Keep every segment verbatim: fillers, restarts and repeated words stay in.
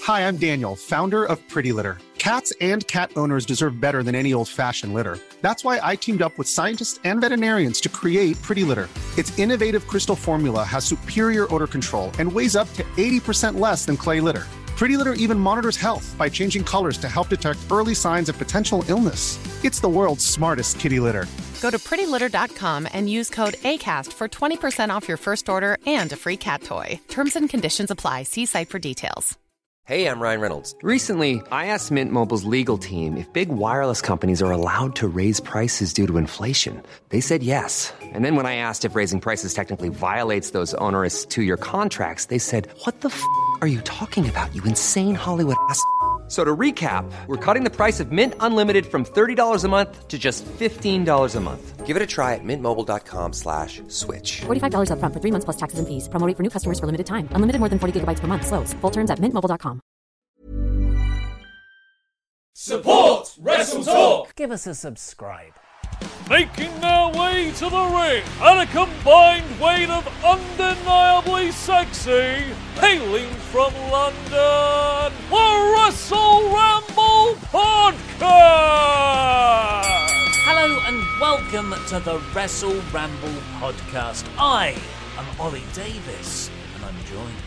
Hi, I'm Daniel, founder of Pretty Litter. Cats and cat owners deserve better than any old-fashioned litter. That's why I teamed up with scientists and veterinarians to create Pretty Litter. Its innovative crystal formula has superior odor control and weighs up to eighty percent less than clay litter. Pretty Litter even monitors health by changing colors to help detect early signs of potential illness. It's the world's smartest kitty litter. Go to pretty litter dot com and use code ACAST for twenty percent off your first order and a free cat toy. Terms and conditions apply. See site for details. Hey, I'm Ryan Reynolds. Recently, I asked Mint Mobile's legal team if big wireless companies are allowed to raise prices due to inflation. They said yes. And then when I asked if raising prices technically violates those onerous two-year contracts, they said, what the f*** are you talking about, you insane Hollywood ass f- So to recap, we're cutting the price of Mint Unlimited from thirty dollars a month to just fifteen dollars a month. Give it a try at mintmobile.com slash switch. forty-five dollars up front for three months plus taxes and fees. Promo rate for new customers for limited time. Unlimited more than forty gigabytes per month. Slows full terms at mint mobile dot com. Support Wrestle Talk! Give us a subscribe. Making their way to the ring at a combined weight of undeniably sexy, hailing from London, the Wrestle Ramble Podcast! Hello and welcome to the Wrestle Ramble Podcast. I am Ollie Davis and I'm joined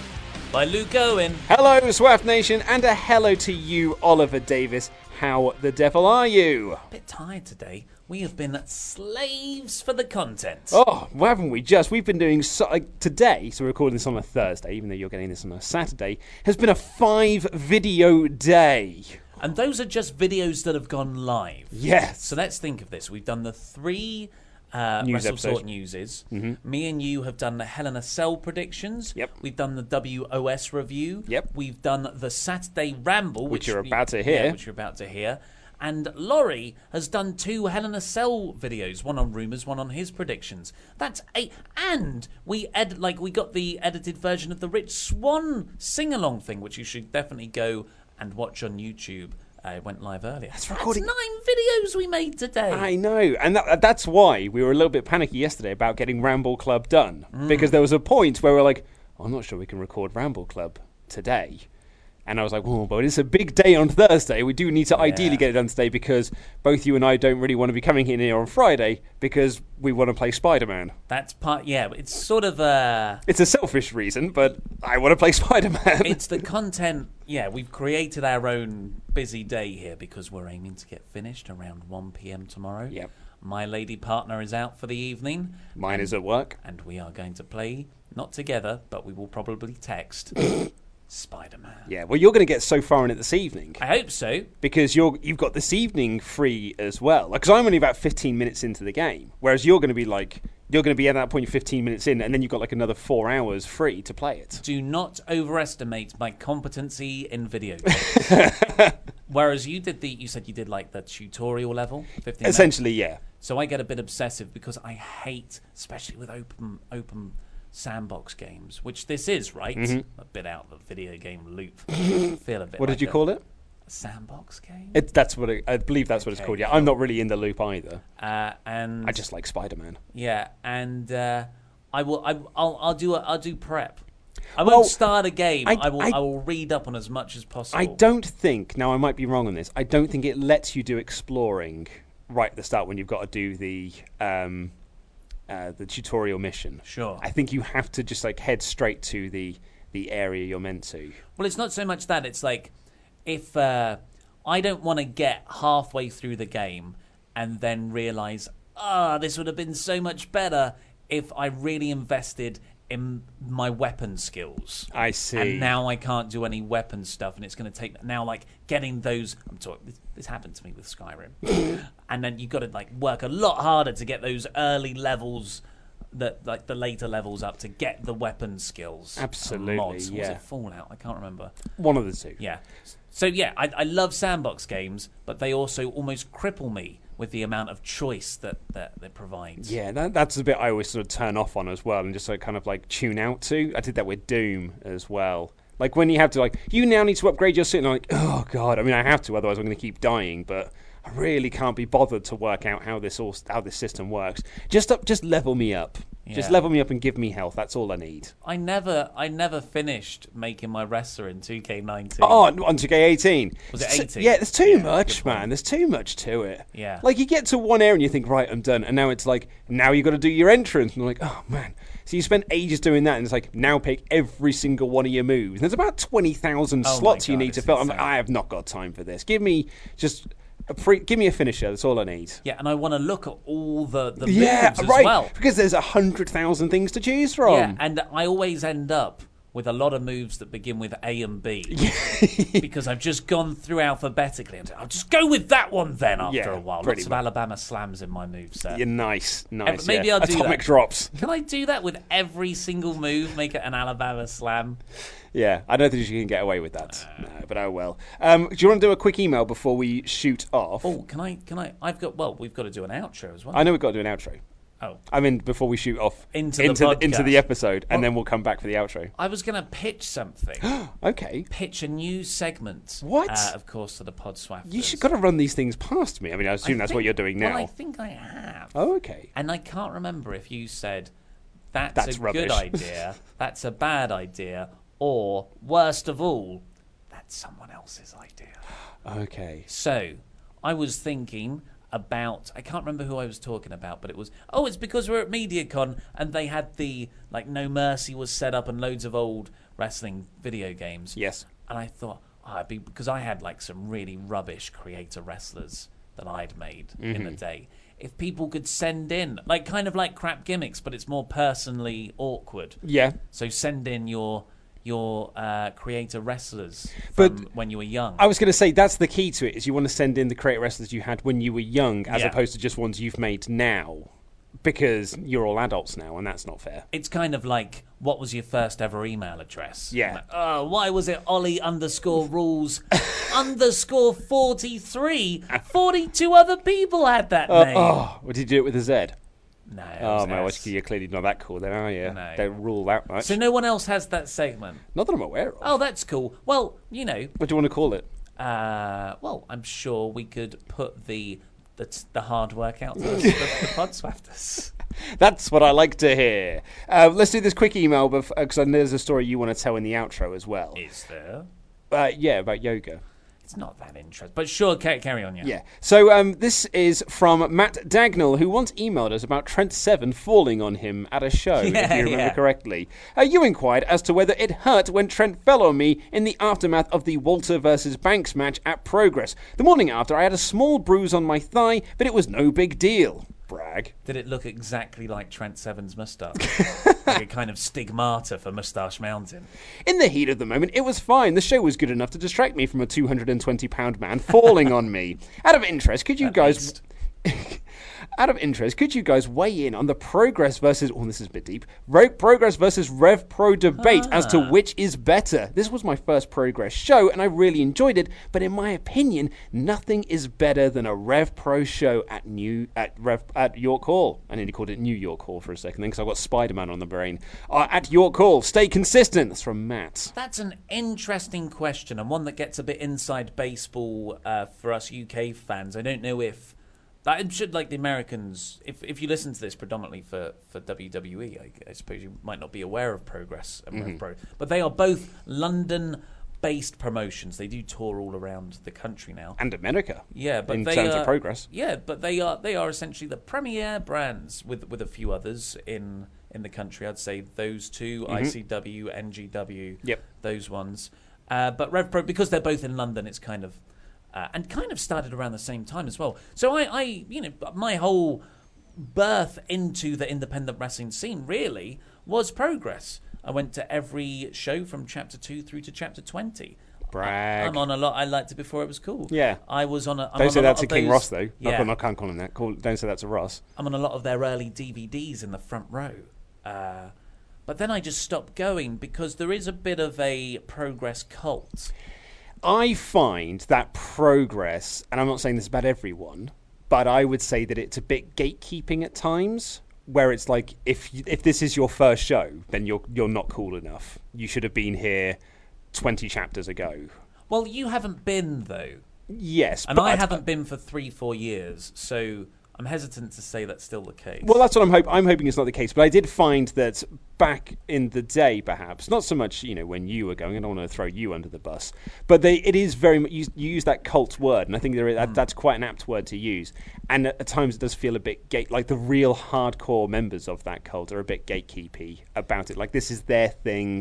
by Luke Owen. Hello, Swaff Nation, and a hello to you, Oliver Davis. How the devil are you? A bit tired today. We have been slaves for the content. Oh, well, haven't we just? We've been doing so, like, today, so we're recording this on a Thursday, even though you're getting this on a Saturday, has been a five video day. And those are just videos that have gone live. Yes. So let's think of this. We've done the three uh, News Wrestle episodes. Talk newses. Mm-hmm. Me and you have done the Hell in a Cell predictions. Yep. We've done the W O S review. Yep. We've done the Saturday Ramble, Which which, you're we- about to hear. Yeah, which you're about to hear. And Laurie has done two Hell in a Cell videos, one on rumours, one on his predictions. That's eight. And we ed- like we got the edited version of the Rich Swann sing-along thing, which you should definitely go and watch on YouTube. Uh, it went live earlier. That's recording. That's nine videos we made today. I know, and that, that's why we were a little bit panicky yesterday about getting Ramble Club done. Mm. Because there was a point where we were like, oh, I'm not sure we can record Ramble Club today. And I was like, oh, but it's a big day on Thursday. We do need to Yeah. ideally get it done today because both you and I don't really want to be coming in here on Friday because we want to play Spider-Man. That's part, yeah, it's sort of uh It's a selfish reason, but I want to play Spider-Man. It's the content, yeah, we've created our own busy day here because we're aiming to get finished around one p.m. tomorrow. Yep. My lady partner is out for the evening. Mine and, is at work. And we are going to play, not together, but we will probably text Spider-Man. Yeah, well, you're going to get so far in it this evening. I hope so. Because you're, you've got this evening free as well. Because I'm only about fifteen minutes into the game, whereas you're going to be like, you're going to be at that point you're fifteen minutes in, and then you've got like another four hours free to play it. Do not overestimate my competency in video games. Whereas you did the, you said you did like the tutorial level, fifteen Essentially, minutes. yeah. So I get a bit obsessive because I hate, especially with open open sandbox games, which this is, right? Mm-hmm. A bit out of the video game loop. Feel a bit. What like did you a call it? Sandbox game. It, that's what it, I believe that's what it's Okay, called. Yeah, sure. I'm not really in the loop either. Uh, and I just like Spider-Man. yeah, and uh, I will. I, I'll. I'll do. A, I'll do prep. I Well, won't start a game. I- I, will. I- I, will read up on as much as possible. I don't think, now I might be wrong on this, I don't think it lets you do exploring right at the start when you've got to do the um, uh, the tutorial mission. Sure. I think you have to just like head straight to the, the area you're meant to. Well, it's not so much that. It's like if uh, I don't want to get halfway through the game and then realise, ah, this would have been so much better if I really invested in my weapon skills. I see. And now I can't do any weapon stuff, and it's going to take now like getting those. I'm talking. This, this happened to me with Skyrim, and then you've got to like work a lot harder to get those early levels, that like the later levels up to get the weapon skills. Absolutely, and mods. yeah. Was it Fallout? I can't remember. One of the two. Yeah. So yeah, I, I love sandbox games, but they also almost cripple me with the amount of choice that that it provides. Yeah, that, that's the bit I always sort of turn off on as well and just like kind of like tune out to. I did that with Doom as well. Like when you have to like, you now need to upgrade your suit, and I'm like, oh god, I mean I have to, otherwise I'm going to keep dying, but I really can't be bothered to work out how this all, how this system works. Just up, just level me up. Just Yeah. level me up and give me health. That's all I need. I never, I never finished making my wrestler in two K nineteen. Oh, on two K eighteen. Was it So- eighteen? Yeah, there's too Yeah, much, good point. man. There's too much to it. Yeah. Like, you get to one area and you think, right, I'm done. And now it's like, now you got to do your entrance. And you're like, oh, man. So you spend ages doing that, and it's like, now pick every single one of your moves. And there's about twenty thousand Oh my slots you God, need to it's fill. I'm like, insane. I have not got time for this. Give me just a free, give me a finisher. That's all I need. Yeah, and I want to look at all the, the Yeah, moves as right. well. Because there's a hundred thousand things to choose from. Yeah, and I always end up with a lot of moves that begin with A and B because I've just gone through alphabetically and I'll just go with that one then after Yeah, a while. pretty Lots of much. Alabama slams in my moveset. You're nice, nice. maybe yeah. I'll do Atomic that. drops. Can I do that with every single move? Make it an Alabama slam? Yeah, I don't think you can get away with that. No, but oh well. Um, do you want to do a quick email before we shoot off? Oh, can I? Can I? I've got. Well, we've got to do an outro as well. I know we've got to do an outro. Oh, I mean, before we shoot off Into the into, the, into podcast. the episode, and Well- then we'll come back for the outro. I was going to pitch something. Okay. Pitch a new segment. What? Uh, of course, to the Podswafters. You should got to run these things past me. I mean, I assume I that's think- what you're doing now. Well, I think I have. Oh, okay. And I can't remember if you said that's, That's a rubbish." good idea, that's a bad idea, or worst of all, that's someone else's idea. Okay. So I was thinking about, I can't remember who I was talking about, but it was, oh, it's because we're at MediaCon and they had the, like, No Mercy was set up and loads of old wrestling video games. Yes. And I thought, oh, I'd be, because I had, like, some really rubbish creator wrestlers that I'd made in the day. If people could send in, like, kind of like crap gimmicks, but it's more personally awkward. Yeah. So send in your your uh, creator wrestlers But from when you were young. I was going to say that's the key to it. Is you want to send in the creator wrestlers you had when you were young, as Yeah. opposed to just ones you've made now, because you're all adults now, and that's not fair. It's kind of like, what was your first ever email address? Yeah. Like, oh, why was it Ollie underscore rules underscore forty-three? forty-two other people had that Uh, name. oh, what did you do it with a Z? No. it Oh, was my, well, S. you're clearly not that cool then, are you? No. Don't rule that much. So no one else has that segment. Not that I'm aware of. Oh, that's cool. Well, you know, What do you want to call it? uh, well, I'm sure we could put the the, the hard work out to the, the, the Podswafters. That's what I like to hear. Uh, let's do this quick email, because uh, there's a story you want to tell in the outro as well. Is there? Uh, yeah, about yoga. It's not that interesting, but sure, ca- carry on. Yeah. Yeah. So um, this is from Matt Dagnall, who once emailed us about Trent Seven falling on him at a show, if Yeah, you remember yeah. correctly. Uh, you inquired as to whether it hurt when Trent fell on me in the aftermath of the Walter versus Banks match at Progress. The morning after, I had a small bruise on my thigh, but it was no big deal. Brag. Did it look exactly like Trent Seven's moustache? Like a kind of stigmata for Moustache Mountain. In the heat of the moment, it was fine. The show was good enough to distract me from a two hundred twenty pound man falling on me. Out of interest, could you At guys... least. Out of interest, could you guys weigh in on the Progress versus... Oh, this is a bit deep. Ro- Progress versus Rev Pro debate as to which is better. This was my first Progress show, and I really enjoyed it, but in my opinion, nothing is better than a Rev Pro show at New at Rev at York Hall. I nearly called it New York Hall for a second then, because I've got Spider-Man on the brain. Uh, at York Hall, stay consistent. That's from Matt. That's an interesting question, and one that gets a bit inside baseball uh, for us U K fans. I don't know if that should, like the Americans, if if you listen to this predominantly for, for W W E, I, I suppose you might not be aware of Progress and Rev Pro, but they are both London-based promotions. They do tour all around the country now. And America. Yeah, but in they terms are, of Progress. Yeah, but they are they are essentially the premier brands with with a few others in in the country. I'd say those two, I C W, N G W, Yep. those ones. Uh, but RevPro, because they're both in London, it's kind of uh, and kind of started around the same time as well. So I, I, you know, my whole birth into the independent wrestling scene really was Progress. I went to every show from chapter two through to chapter twenty. Brag. I'm on a lot. I liked it before it was cool. Yeah. I was on a. I'm Don't on say a that lot to of King those- Ross, though. Yeah. I can't call him that. Call, don't say that to Ross. I'm on a lot of their early D V Ds in the front row. Uh, but then I just stopped going because there is a bit of a Progress cult. I find that Progress, and I'm not saying this about everyone, but I would say that it's a bit gatekeeping at times, where it's like, if you, if this is your first show, then you're you're not cool enough. You should have been here twenty chapters ago. Well, you haven't been, though. Yes, And but I haven't been for three, four years. So I'm hesitant to say that's still the case. Well, that's what I'm hoping. I'm hoping it's not the case. But I did find that back in the day, perhaps not so much, you know, when you were going. I don't want to throw you under the bus, but they, it is very much. You, you use that cult word, and I think there is, mm. that, that's quite an apt word to use. And at, at times, it does feel a bit gate. Like the real hardcore members of that cult are a bit gatekeepy about it. Like this is their thing,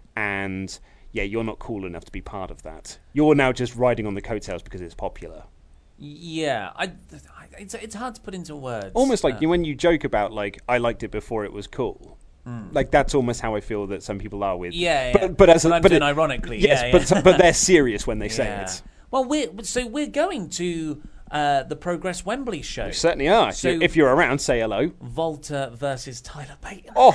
and yeah, you're not cool enough to be part of that. You're now just riding on the coattails because it's popular. Yeah, I, I, it's it's hard to put into words. Almost like uh, you know, when you joke about like I liked it before it was cool. Mm. Like that's almost how I feel that some people are with. Yeah, but, yeah. but as but a, I'm but doing it, ironically. Yes, yeah, but yeah. but they're serious when they yeah. say it. Well, we're so we're going to uh, the Progress Wembley show. You certainly are. So if you're around, say hello. Volta versus Tyler Bate. Oh,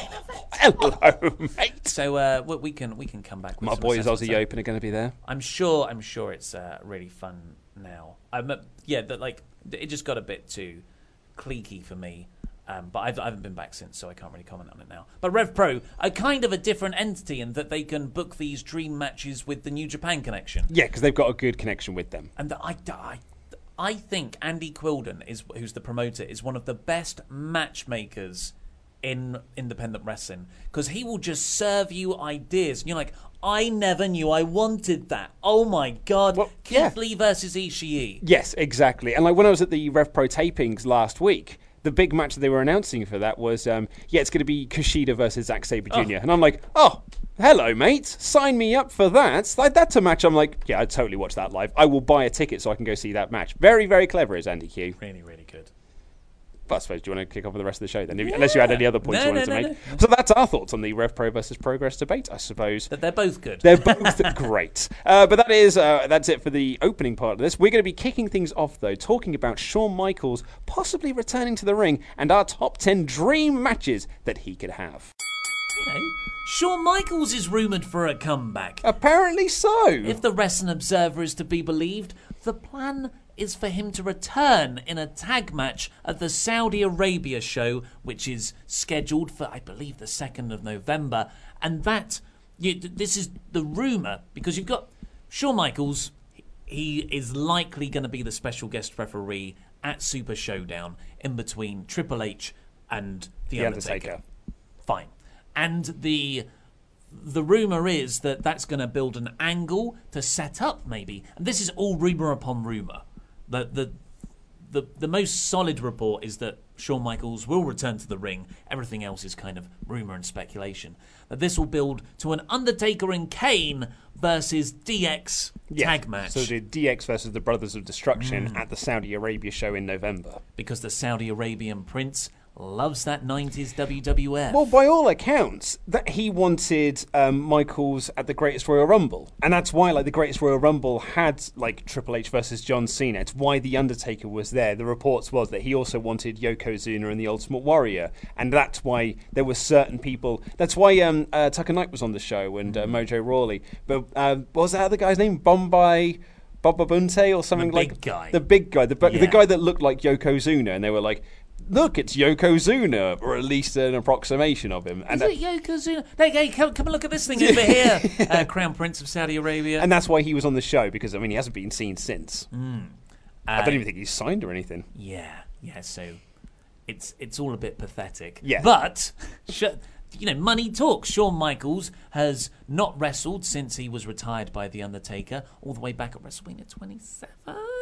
hello, mate. So uh, we can we can come back. With My some boys Aussie assessments. Open are going to be there. I'm sure. I'm sure it's uh, really fun now. I'm uh, yeah, that like it just got a bit too cliquey for me. Um, but I've, I haven't been back since, so I can't really comment on it now. But Rev Pro are kind of a different entity in that they can book these dream matches with the New Japan connection. Yeah, because they've got a good connection with them. And the, I, I, I think Andy Quilden, is who's the promoter, is one of the best matchmakers in independent wrestling. Because he will just serve you ideas. And you're like, I never knew I wanted that. Oh my God. Well, Keith yeah. Lee versus Ishii. Yes, exactly. And like when I was at the Rev Pro tapings last week, the big match that they were announcing for that was, um, yeah, it's going to be Kushida versus Zack Sabre Junior Oh. And I'm like, oh, hello, mate. Sign me up for that. Like, that's a match I'm like, yeah, I'd totally watch that live. I will buy a ticket so I can go see that match. Very, very clever is Andy Q. Really, really good. But I suppose, do you want to kick off with the rest of the show then? Yeah. Unless you had any other points no, you wanted no, to no, make. no. So that's our thoughts on the Rev Pro versus Progress debate, I suppose. That they're both good. They're both great. Uh, but that is uh, that's it for the opening part of this. We're going to be kicking things off, though, talking about Shawn Michaels possibly returning to the ring and our top ten dream matches that he could have. You know, Shawn Michaels is rumoured for a comeback. Apparently so. If the Wrestling Observer is to be believed, the plan is for him to return in a tag match at the Saudi Arabia show, which is scheduled for, I believe, the second of November. And that, you, this is the rumour, because you've got Shawn Michaels, he is likely going to be the special guest referee at Super Showdown in between Triple H and The, the Undertaker. Undertaker. Fine. And the the rumour is that that's going to build an angle to set up, maybe. And this is all rumour upon rumour. The, the the the most solid report is that Shawn Michaels will return to the ring. Everything else is kind of rumour and speculation. That this will build to an Undertaker and Kane versus D X yeah. tag match. So the D X versus the Brothers of Destruction mm. at the Saudi Arabia show in November. Because the Saudi Arabian prince loves that nineties W W F. Well, by all accounts, that he wanted um, Michaels at the Greatest Royal Rumble, and that's why, like, the Greatest Royal Rumble had like Triple H versus John Cena. It's why the Undertaker was there. The reports was that he also wanted Yokozuna and the Ultimate Warrior, and that's why there were certain people. That's why um, uh, Tucker Knight was on the show and uh, Mojo Rawley. But uh, what was that other guy's name? Bombay. Baba Bunte or something the big like guy. the big guy, the, yeah. the guy that looked like Yokozuna, and they were like, look, it's Yokozuna, or at least an approximation of him. And Is it Yokozuna? Hey, hey, come, come and look at this thing over here. Uh, Crown Prince of Saudi Arabia. And that's why he was on the show, because, I mean, he hasn't been seen since. Mm. Uh, I don't even think he's signed or anything. Yeah, yeah, so it's it's all a bit pathetic. Yeah. But, sh- you know, money talks. Shawn Michaels has not wrestled since he was retired by The Undertaker, all the way back at WrestleMania twenty-seven?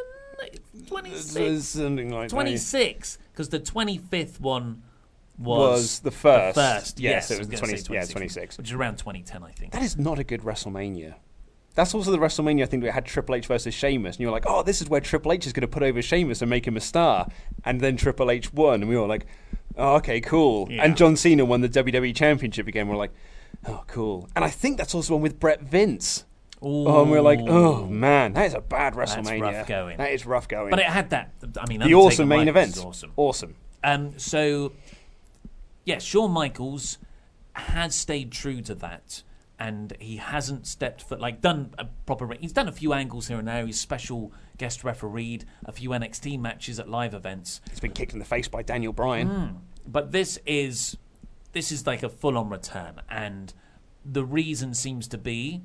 twenty-six? Something like twenty-six, because the twenty-fifth one was, was the first. The first, yes. yes It was the twenty, yeah, twenty-six. Which is around twenty ten, I think. That is not a good WrestleMania. That's also the WrestleMania, I think, that had Triple H versus Sheamus. And you were like, oh, this is where Triple H is going to put over Sheamus and make him a star. And then Triple H won. And we were like, oh, okay, cool. Yeah. And John Cena won the W W E Championship again. We're like, oh, cool. And I think that's also one with Brett Vince. Ooh. Oh, and we're like, oh, man, that is a bad WrestleMania. That's rough going. That is rough going. But it had that, I mean, the Undertaker awesome main Michaels event. is awesome. Awesome. Um, so, yeah, Shawn Michaels has stayed true to that. And he hasn't stepped foot, like done a proper. He's done a few angles here and there. He's special guest refereed a few N X T matches at live events. He's been kicked in the face by Daniel Bryan. Mm. But this is this is like a full-on return, and the reason seems to be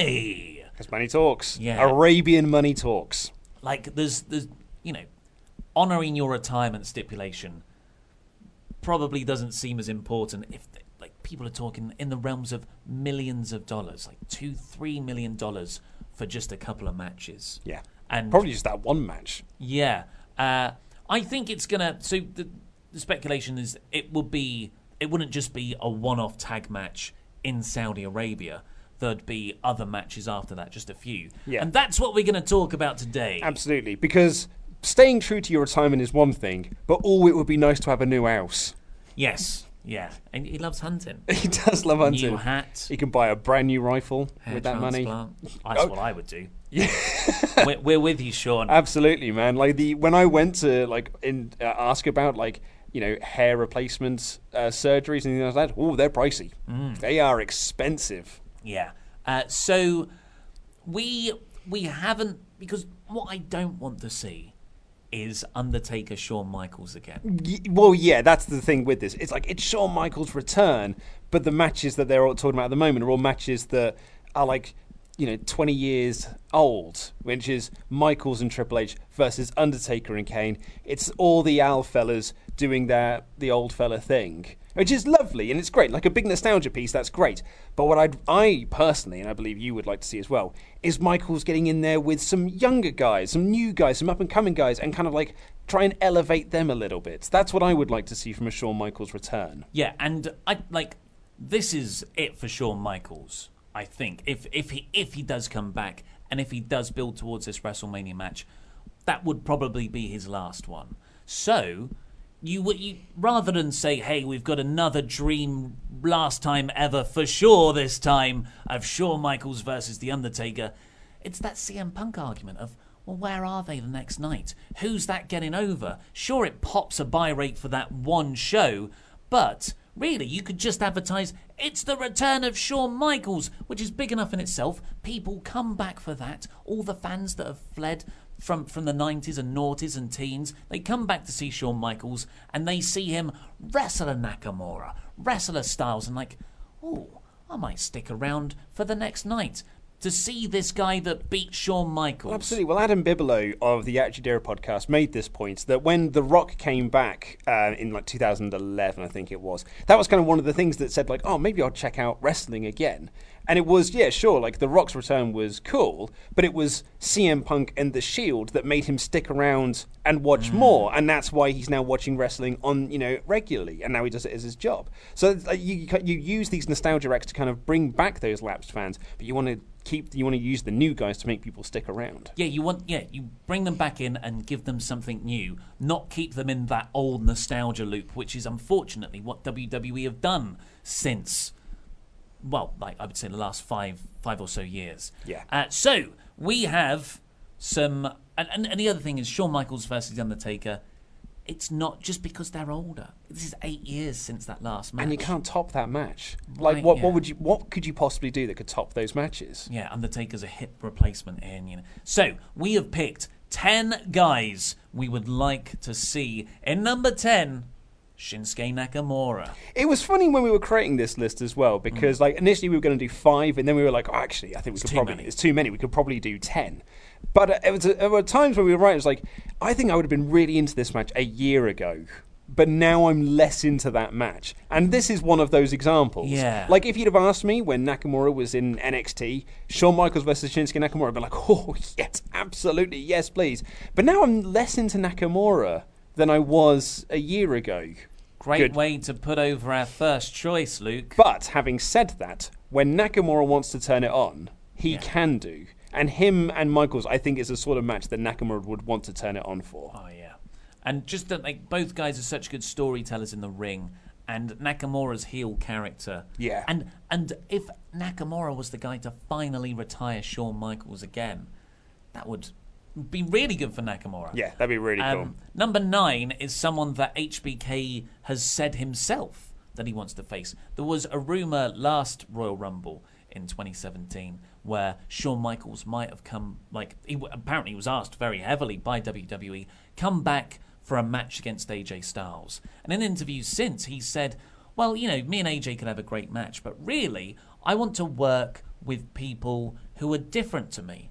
money. Because money talks. Yeah. Arabian money talks. Like there's there's you know, honouring your retirement stipulation probably doesn't seem as important if, like, people are talking in the realms of millions of dollars, like two, three million dollars for just a couple of matches. Yeah. And probably just that one match. Yeah. Uh, I think it's going to... So the, the speculation is it will be... It wouldn't just be a one-off tag match in Saudi Arabia. There'd be other matches after that, just a few. Yeah. And that's what we're going to talk about today. Absolutely. Because staying true to your retirement is one thing, but oh, it would be nice to have a new house. Yes. Yeah. And he loves hunting. He does love hunting. New hat. He can buy a brand new rifle Hair with that money. That's Oh. what I would do. Yeah. we're, we're with you, Sean. Absolutely, man. Like the when I went to like in uh, ask about like you know hair replacement uh, surgeries and things like that, oh, they're pricey. Mm. They are expensive. Yeah. Uh, so we we haven't, because what I don't want to see is Undertaker Shawn Michaels again. Y- well, yeah, that's the thing with this. It's like it's Shawn Michaels' return, but the matches that they're all talking about at the moment are all matches that are like, you know, twenty years old, which is Michaels and Triple H versus Undertaker and Kane. It's all the Al fellas doing their the old fella thing, which is lovely and it's great, like a big nostalgia piece. That's great. But what I'd, I personally, and I believe you would like to see as well, is Michaels getting in there with some younger guys, some new guys, some up and coming guys, and kind of like try and elevate them a little bit. That's what I would like to see from a Shawn Michaels return. Yeah, and I like this is it for Shawn Michaels. I think if if he if he does come back and if he does build towards this WrestleMania match, that would probably be his last one. So you would you, rather than say, "Hey, we've got another dream last time ever for sure this time of Shawn Michaels versus The Undertaker," it's that C M Punk argument of, well, where are they the next night? Who's that getting over? Sure, it pops a buy rate for that one show, but really, you could just advertise, it's the return of Shawn Michaels, which is big enough in itself. People come back for that. All the fans that have fled from, from the nineties and noughties and teens, they come back to see Shawn Michaels and they see him wrestle a Nakamura, wrestle a Styles, and like, oh, I might stick around for the next night to see this guy that beat Shawn Michaels. Well, absolutely. Well, Adam Bigelow of the Attitude Era podcast made this point that when The Rock came back uh, in like two thousand eleven, I think it was, that was kind of one of the things that said like, oh, maybe I'll check out wrestling again. And it was, yeah, sure, like The Rock's return was cool, but it was C M Punk and The Shield that made him stick around and watch mm. more, and that's why he's now watching wrestling on, you know, regularly, and now he does it as his job. So uh, you you use these nostalgia acts to kind of bring back those lapsed fans, but you want to keep you want to use the new guys to make people stick around. Yeah, you want yeah, you bring them back in and give them something new, not keep them in that old nostalgia loop, which is unfortunately what W W E have done since, well, like I would say the last five five or so years. Yeah. Uh, so we have some, and, and, and the other thing is Shawn Michaels versus The Undertaker. It's not just because they're older. This is eight years since that last match, and you can't top that match. Like, Right, what, yeah. what would you, what could you possibly do that could top those matches? Yeah, Undertaker's a hip replacement in, you know. So we have picked ten guys we would like to see. In number ten, Shinsuke Nakamura. It was funny when we were creating this list as well, because like initially we were going to do five, and then we were like, oh, actually, I think we It's could too probably many. it's too many. We could probably do ten. But uh, it was, uh, there were times when we were writing, it was like, I think I would have been really into this match a year ago, but now I'm less into that match. And this is one of those examples. Yeah. Like, if you'd have asked me when Nakamura was in N X T, Shawn Michaels versus Shinsuke Nakamura, I'd be like, oh, yes, absolutely, yes, please. But now I'm less into Nakamura than I was a year ago. Great Good. way to put over our first choice, Luke. But having said that, when Nakamura wants to turn it on, he Yeah. can do. And him and Michaels, I think, is a sort of match that Nakamura would want to turn it on for. Oh yeah, and just that like both guys are such good storytellers in the ring, and Nakamura's heel character. Yeah. And and if Nakamura was the guy to finally retire Shawn Michaels again, that would be really good for Nakamura. Yeah, that'd be really cool. Um, number nine is someone that H B K has said himself that he wants to face. There was a rumor last Royal Rumble in twenty seventeen where Shawn Michaels might have come, like, he w- apparently he was asked very heavily by W W E, come back for a match against A J Styles. And in interviews since, he said, well, you know, me and A J could have a great match, but really, I want to work with people who are different to me,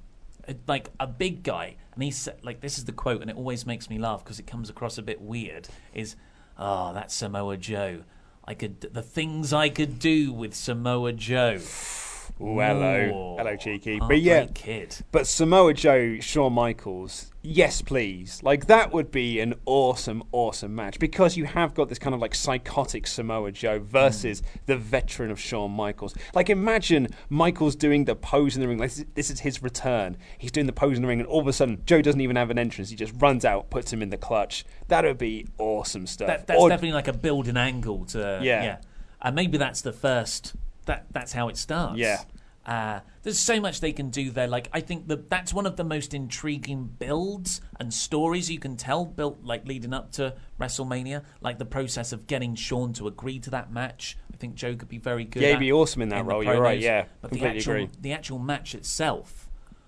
like a big guy, and he said, like, this is the quote, and it always makes me laugh because it comes across a bit weird. Is, oh, that's Samoa Joe. I could the things I could do with Samoa Joe. Ooh, hello, Ooh. hello, cheeky. Oh, but yeah, great kid. But Samoa Joe, Shawn Michaels, yes, please. Like that would be an awesome, awesome match because you have got this kind of like psychotic Samoa Joe versus mm. the veteran of Shawn Michaels. Like imagine Michaels doing the pose in the ring. Like this is his return. He's doing the pose in the ring, and all of a sudden Joe doesn't even have an entrance. He just runs out, puts him in the clutch. That would be awesome stuff. That, that's or, definitely like a building angle to yeah, yeah. And maybe that's the first. That that's how it starts. Yeah. Uh, there's so much they can do there. Like I think that that's one of the most intriguing builds and stories you can tell, built like leading up to WrestleMania. Like the process of getting Shawn to agree to that match. I think Joe could be very good. Yeah, at he'd be awesome in that in role. You're right. Yeah, but completely the actual, agree. The actual match itself,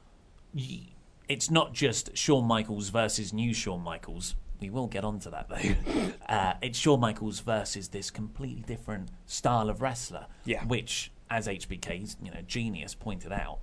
it's not just Shawn Michaels versus new Shawn Michaels. We will get onto that though. uh, it's Shawn Michaels versus this completely different style of wrestler. Yeah. Which, as H B K's you know genius pointed out,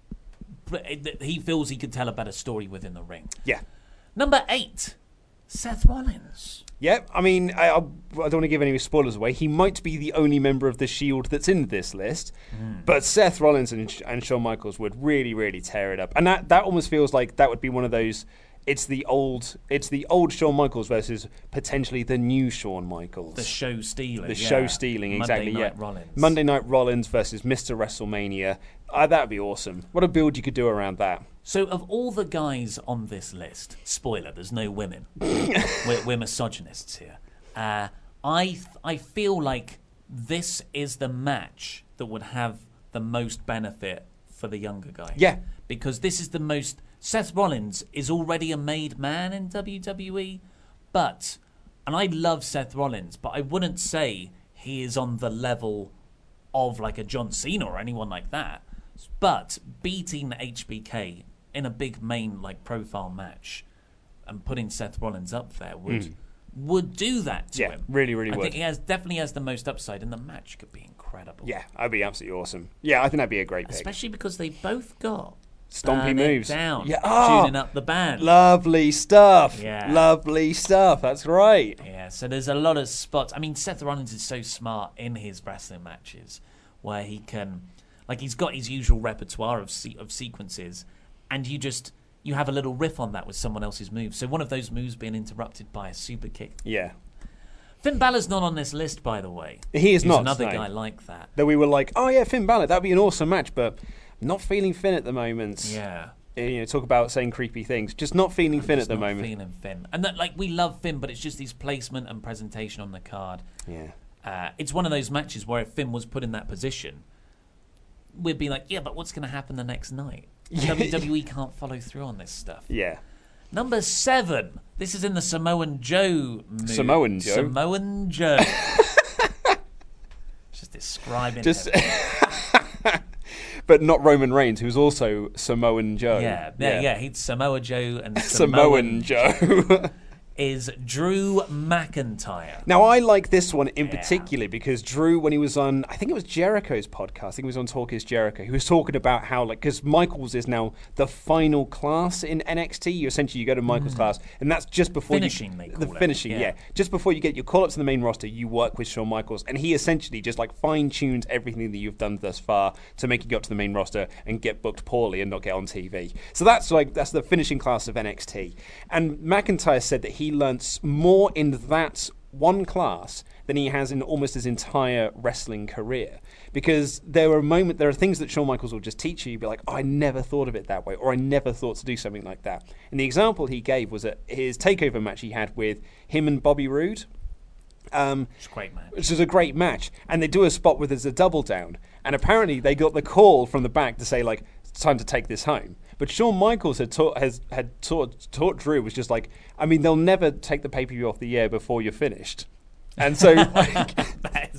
he feels he could tell a better story within the ring. Yeah. Number eight, Seth Rollins. Yeah, I mean, I, I don't want to give any spoilers away. He might be the only member of the Shield that's in this list, mm. but Seth Rollins and, and Shawn Michaels would really, really tear it up, and that that almost feels like that would be one of those. It's the old, it's the old Shawn Michaels versus potentially the new Shawn Michaels. The show stealing. The yeah. show stealing, exactly. Monday Night yeah. Rollins. Monday Night Rollins versus Mister WrestleMania. Uh, that'd be awesome. What a build you could do around that. So, of all the guys on this list, spoiler: there's no women. we're, we're misogynists here. Uh, I th- I feel like this is the match that would have the most benefit for the younger guy. Yeah, because this is the most. Seth Rollins is already a made man in W W E, but, and I love Seth Rollins, but I wouldn't say he is on the level of like a John Cena or anyone like that. But beating H B K in a big main like profile match and putting Seth Rollins up there would mm. would do that to yeah, him. really, really I would. think he has definitely has the most upside, and the match could be incredible. Yeah, that'd be absolutely awesome. Yeah, I think that'd be a great pick. Especially because they both got stompy Burn moves. It down, yeah, oh, tuning up the band. Lovely stuff. Yeah. Lovely stuff. That's right. Yeah, so there's a lot of spots. I mean, Seth Rollins is so smart in his wrestling matches where he can, like, he's got his usual repertoire of se- of sequences, and you just, you have a little riff on that with someone else's moves. So one of those moves being interrupted by a super kick. Yeah. Finn Balor's not on this list, by the way. He is He's not. another no. guy like that. That we were like, oh yeah, Finn Balor, that'd be an awesome match, but not feeling Finn at the moment. Yeah. You know, talk about saying creepy things. Just not feeling I'm Finn just at the not moment. feeling Finn. And that, like, we love Finn, but it's just his placement and presentation on the card. Yeah. Uh, it's one of those matches where if Finn was put in that position, we'd be like, yeah, but what's going to happen the next night? W W E can't follow through on this stuff. Yeah. Number seven. This is in the Samoan Joe mood. Samoan Joe? Samoan Joe. Just describing Just him. But not Roman Reigns, who's also Samoan Joe. Yeah, yeah, yeah. yeah. He's Samoa Joe and Samoan, Samoan Joe. is Drew McIntyre. Now, I like this one in yeah. particular because Drew, when he was on, I think it was Jericho's podcast, I think it was on Talk Is Jericho, he was talking about how, like, because Michaels is now the final class in N X T. You essentially, you go to Michaels' mm. class, and that's just before finishing, you... they call the it. finishing, yeah. yeah. Just before you get your call-up to the main roster, you work with Shawn Michaels, and he essentially just, like, fine-tunes everything that you've done thus far to make you get to the main roster and get booked poorly and not get on T V. So that's, like, that's the finishing class of N X T. And McIntyre said that he learnt more in that one class than he has in almost his entire wrestling career, because there are moment there are things that Shawn Michaels will just teach you. You'd be like, oh, I never thought of it that way, or I never thought to do something like that. And the example he gave was at his takeover match he had with him and Bobby Roode. Um, it's a great match. Which is a great match, and they do a spot where there's a double down, and apparently they got the call from the back to say, like, it's time to take this home. But Shawn Michaels had taught has had taught taught Drew was just like, I mean, they'll never take the pay per view off the air before you're finished, and so like, that is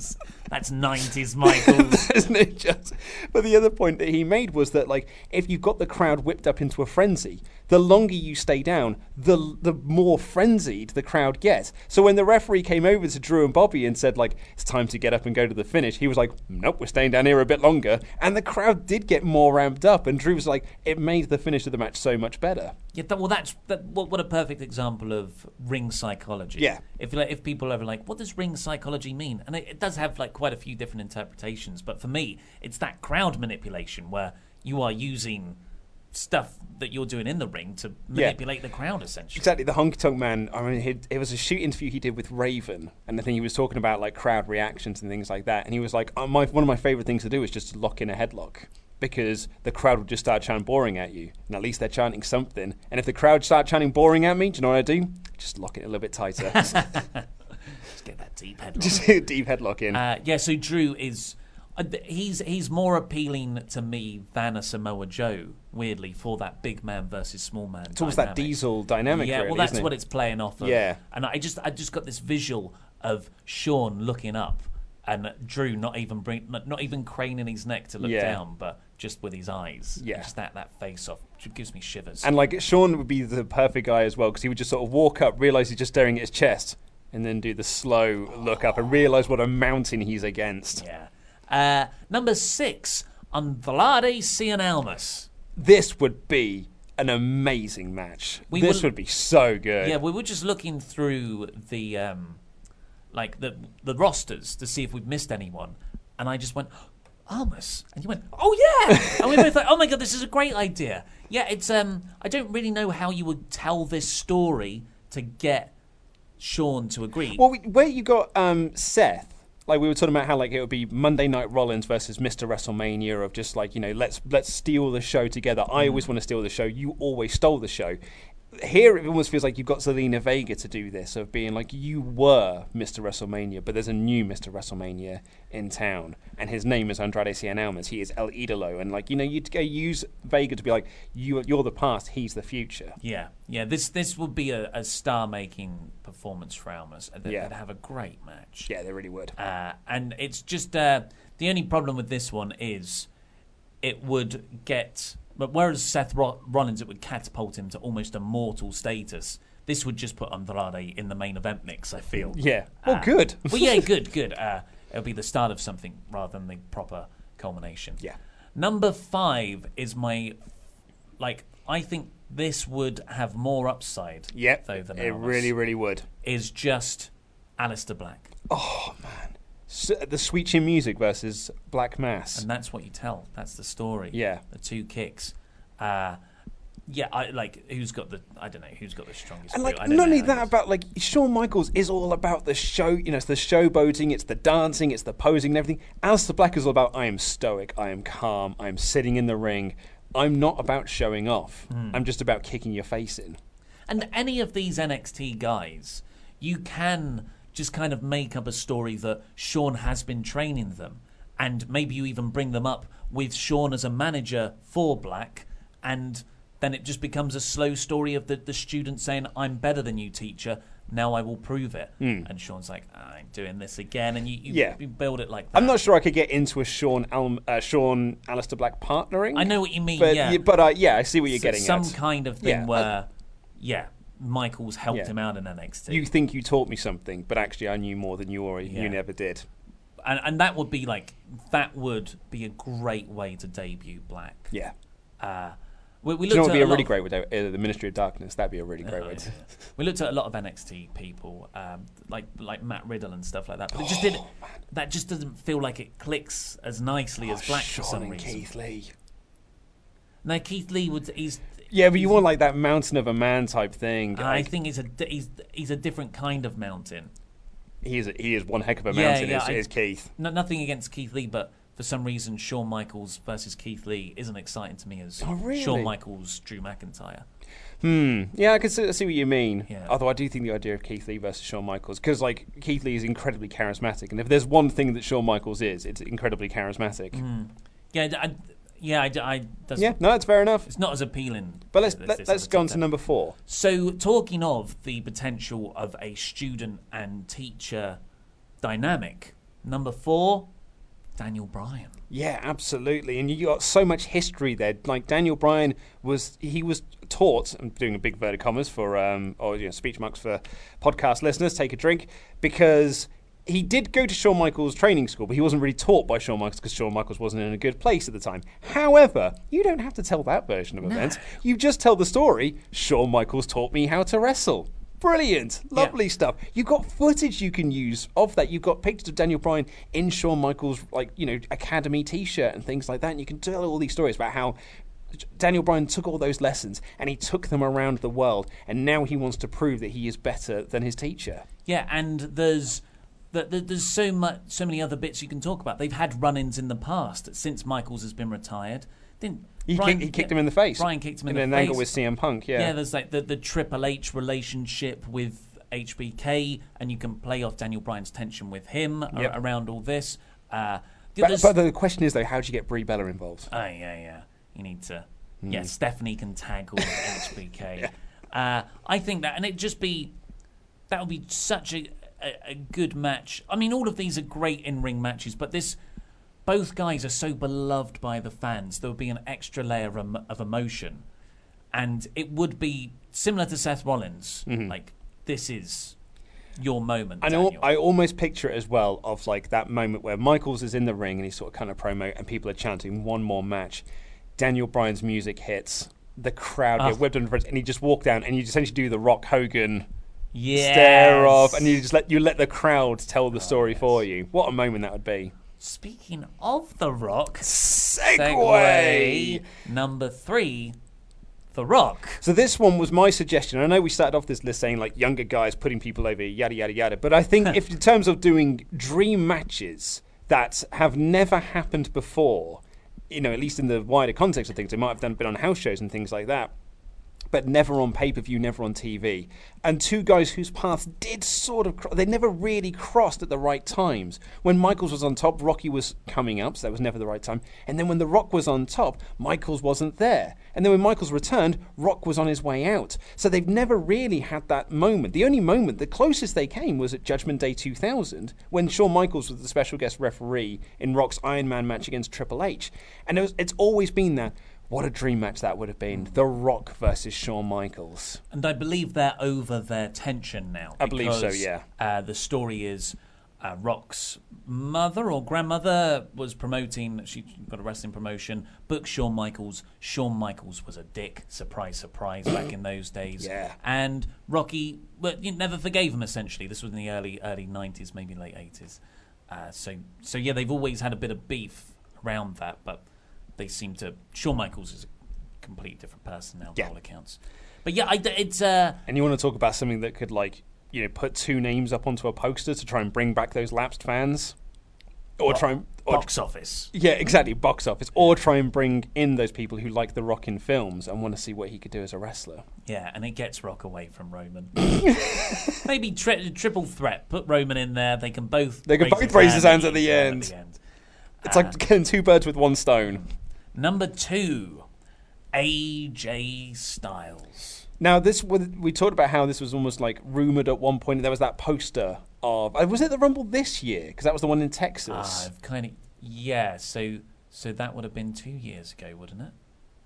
That's nineties Michaels. Isn't it just? But the other point that he made was that, like, if you've got the crowd whipped up into a frenzy, the longer you stay down, the the more frenzied the crowd gets. So when the referee came over to Drew and Bobby and said, like, it's time to get up and go to the finish, he was like, nope, we're staying down here a bit longer. And the crowd did get more ramped up. And Drew was like, it made the finish of the match so much better. Yeah, that, well, that's that, what, what a perfect example of ring psychology. Yeah. If like, if people are ever like, what does ring psychology mean? And it, it does have like quite a few different interpretations. But for me, it's that crowd manipulation where you are using stuff that you're doing in the ring to manipulate yeah. the crowd, essentially. Exactly. The Honky Tonk Man, I mean, he, it was a shoot interview he did with Raven, and I think he was talking about like crowd reactions and things like that. And he was like, oh, my, one of my favourite things to do is just to lock in a headlock, because the crowd will just start chanting boring at you, and at least they're chanting something. And if the crowd start chanting boring at me, do you know what I do? Just lock it a little bit tighter. Just get that deep headlock. Just get a deep headlock in. Uh, yeah, so Drew is... Uh, he's he's more appealing to me than a Samoa Joe, weirdly, for that big man versus small man. It's almost that Diesel dynamic. Yeah, really, well, that's isn't it? what it's playing off of. Yeah, and I just I just got this visual of Sean looking up and Drew not even bring, not, not even craning his neck to look yeah. down, but just with his eyes. Yeah, just that that face off gives me shivers. And like Sean would be the perfect guy as well, because he would just sort of walk up, realise he's just staring at his chest, and then do the slow look up and realise what a mountain he's against. Yeah. Uh, number six, Andrade Cien Almas. This would be an amazing match. We this would, would be so good. Yeah, we were just looking through the um, like the the rosters to see if we'd missed anyone, and I just went, Almas, and you went, oh yeah, and we both like, oh my god, this is a great idea. Yeah, it's um, I don't really know how you would tell this story to get Sean to agree. Well, where you got um, Seth. Like we were talking about how like it would be Monday Night Rollins versus Mister WrestleMania, of just like, you know, let's let's steal the show together. I mm. always want to steal the show. You always stole the show. Here it almost feels like you've got Zelina Vega to do this, of being like, you were Mister WrestleMania, but there's a new Mister WrestleMania in town, and his name is Andrade Cien Almas. He is El Idolo, and like, you know, you'd go use Vega to be like, you, you're the past, he's the future. Yeah, yeah. This this would be a, a star-making performance for Almas. They'd, yeah. they'd have a great match. Yeah, they really would. Uh, and it's just uh, the only problem with this one is it would get. But whereas Seth Rollins, it would catapult him to almost immortal status. This would just put Andrade in the main event mix, I feel. Yeah. Well, uh, good. Well, yeah, good, good. Uh, it'll be the start of something rather than the proper culmination. Yeah. Number five is my, like, I think this would have more upside. Yep. Though, than it Almas, really, really would. Is just Aleister Black. Oh, man. So, the Sweet Chin Music versus Black Mass. And that's what you tell. That's the story. Yeah. The two kicks. Uh, yeah, I like who's got the I don't know who's got the strongest. And like I don't not only know. that, about like Shawn Michaels is all about the show. You know, it's the showboating, it's the dancing, it's the posing and everything. Aleister Black is all about, I am stoic, I am calm, I am sitting in the ring. I'm not about showing off. Mm. I'm just about kicking your face in. And any of these N X T guys, you can just kind of make up a story that Shawn has been training them, and maybe you even bring them up with Shawn as a manager for Black, and then it just becomes a slow story of the, the student saying, I'm better than you, teacher, now I will prove it. Mm. And Shawn's like, I'm doing this again, and you, you, yeah. you build it like that. I'm not sure I could get into a Shawn Al- uh, Shawn Aleister Black partnering. I know what you mean, but, yeah. But uh, yeah, I see what you're so getting some at. Some kind of thing yeah, where, uh, yeah, Michaels helped yeah. him out in N X T. You think you taught me something, but actually I knew more than you or yeah. you never did. And, and that would be like, that would be a great way to debut Black. Yeah. Uh, we, we Do you know what would be a really of, great way? To, uh, the Ministry of Darkness. That'd be a really great uh, way. To... we looked at a lot of N X T people, um, like like Matt Riddle and stuff like that. But it just oh, didn't. Man. That just doesn't feel like it clicks as nicely oh, as Black Shawn for some and reason. Keith Lee. No, Keith Lee would. He's yeah, but you want like that mountain of a man type thing. I like, think he's a he's he's a different kind of mountain. He is a, he is one heck of a yeah, mountain. Yeah, is, I, is Keith? No, nothing against Keith Lee, but for some reason, Shawn Michaels versus Keith Lee isn't exciting to me as oh, really? Shawn Michaels, Drew McIntyre. Hmm. Yeah, I can see, see what you mean. Yeah. Although I do think the idea of Keith Lee versus Shawn Michaels, because like Keith Lee is incredibly charismatic, and if there's one thing that Shawn Michaels is, it's incredibly charismatic. Mm. Yeah, I, yeah, I, I that's, yeah. No, that's fair enough. It's not as appealing. But let's let, let's go on to number four. So, talking of the potential of a student and teacher dynamic, Number four, Daniel Bryan. Yeah, absolutely. And you got so much history there. Like Daniel Bryan was, he was taught, I'm doing a big inverted commas for, um, or you know, speech marks for podcast listeners, take a drink, because he did go to Shawn Michaels training school, but he wasn't really taught by Shawn Michaels because Shawn Michaels wasn't in a good place at the time. However, you don't have to tell that version of events. You just tell the story, Shawn Michaels taught me how to wrestle. Brilliant. Lovely yeah. stuff. You've got footage you can use of that. You've got pictures of Daniel Bryan in Shawn Michaels, like, you know, Academy t-shirt and things like that. And you can tell all these stories about how Daniel Bryan took all those lessons and he took them around the world. And now he wants to prove that he is better than his teacher. Yeah, and there's... There's so much, so many other bits you can talk about. They've had run-ins in the past since Michaels has been retired. Didn't he, Brian, kick, he kicked yeah, him in the face. Bryan kicked him in, in the an face. angle with C M Punk. Yeah, yeah. There's like the, the Triple H relationship with H B K, and you can play off Daniel Bryan's tension with him yep. a- around all this. Uh, but, but the question is though, how do you get Brie Bella involved? Oh yeah, yeah. You need to. Mm. Yeah, Stephanie can tag all H B K. yeah. uh, I think that, and it'd just be that would be such a. A, a good match. I mean, all of these are great in-ring matches, but this, both guys are so beloved by the fans. There would be an extra layer of, of emotion, and it would be similar to Seth Rollins. Mm-hmm. Like, this is your moment. I know. I almost picture it as well of like that moment where Michaels is in the ring and he's sort of kind of promo, and people are chanting one more match. Daniel Bryan's music hits, the crowd oh. get whipped under, and he just walk down, and you essentially do the Rock Hogan. Yes. Stare off, and you just let you let the crowd tell the story oh, yes. for you. What a moment that would be. Speaking of The Rock, segue. segue number three, The Rock. So this one was my suggestion. I know we started off this list saying like younger guys putting people over, yada yada yada. But I think if in terms of doing dream matches that have never happened before, you know, at least in the wider context of things, they might have done been on house shows and things like that, but never on pay-per-view, never on T V. And two guys whose paths did sort of... Cro- they never really crossed at the right times. When Michaels was on top, Rocky was coming up, so that was never the right time. And then when The Rock was on top, Michaels wasn't there. And then when Michaels returned, Rock was on his way out. So they've never really had that moment. The only moment, the closest they came was at Judgment Day two thousand, when Shawn Michaels was the special guest referee in Rock's Iron Man match against Triple H. And it was, it's always been that... What a dream match that would have been. The Rock versus Shawn Michaels. And I believe they're over their tension now. I believe so, yeah. Uh, the story is uh, Rock's mother or grandmother was promoting, she got a wrestling promotion, booked Shawn Michaels. Shawn Michaels was a dick. Surprise, surprise, back in those days. Yeah. And Rocky well, you never forgave him, essentially. This was in the early early nineties, maybe late eighties. Uh, so, so, yeah, they've always had a bit of beef around that, but... They seem to... Shawn Michaels is a completely different person now, by yeah. all accounts. But yeah, I, it's... Uh, and you want to talk about something that could, like, you know, put two names up onto a poster to try and bring back those lapsed fans? Or bo- try and... Or, box office. Yeah, exactly, box office. Or try and bring in those people who like The Rock in films and want to see what he could do as a wrestler. Yeah, and it gets Rock away from Roman. Maybe tri- triple threat. Put Roman in there. They can both... They can both raise his hands at the end. At the end. It's uh, like killing two birds with one stone. Number two, A J Styles. Now, this we talked about how this was almost like rumoured at one point. There was that poster of... Was it the Rumble this year? Because that was the one in Texas. Ah, I've kind of... Yeah, so so that would have been two years ago, wouldn't it?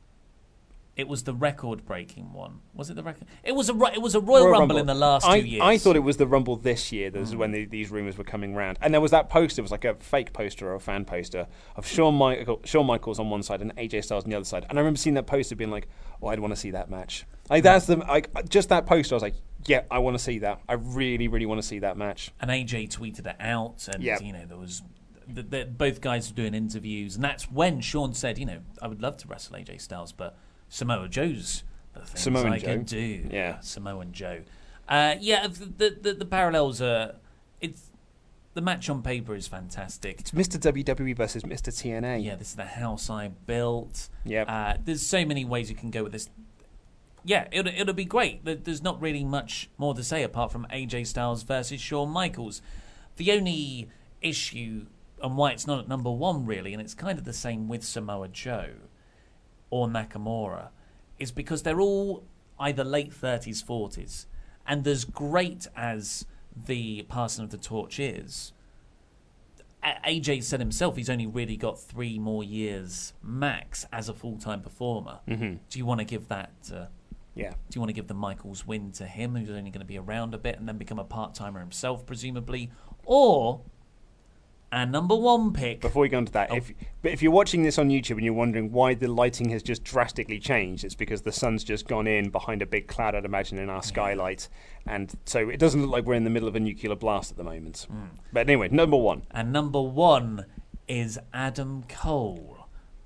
It was the record-breaking one. Was it the record? It was a it was a Royal, Royal Rumble, Rumble in the last I, two years. I thought it was the Rumble this year. This mm. is when the, these rumours were coming round. And there was that poster. It was like a fake poster or a fan poster of Shawn, Michael, Shawn Michaels on one side and A J Styles on the other side. And I remember seeing that poster being like, oh, I'd want to see that match. Like that's the like just that poster. I was like, yeah, I want to see that. I really, really want to see that match. And A J tweeted it out, and yep. you know there was. The, the, both guys were doing interviews, and that's when Shawn said, you know, I would love to wrestle A J Styles, but Samoa Joe's the things Samoan I Joe. can do. Yeah. Samoan Joe. Uh, yeah, the, the the parallels are... It's the match on paper is fantastic. It's Mister W W E versus Mister T N A. Yeah, this is the house I built. Yep. Uh, there's so many ways you can go with this. Yeah, it'll, it'll be great. There's not really much more to say apart from A J Styles versus Shawn Michaels. The only issue... and why it's not at number one, really, and it's kind of the same with Samoa Joe or Nakamura, is because they're all either late thirties, forties, and as great as the passing of the torch is, A J said himself he's only really got three more years max as a full-time performer. Mm-hmm. Do you want to give that... Uh, Yeah. Do you want to give the Michaels win to him, who's only going to be around a bit and then become a part-timer himself, presumably? Or, our number one pick... Before we go into that, Oh. if but if you're watching this on YouTube and you're wondering why the lighting has just drastically changed, it's because the sun's just gone in behind a big cloud, I'd imagine, in our skylight. And so it doesn't look like we're in the middle of a nuclear blast at the moment. Mm. But anyway, number one. And number one is Adam Cole.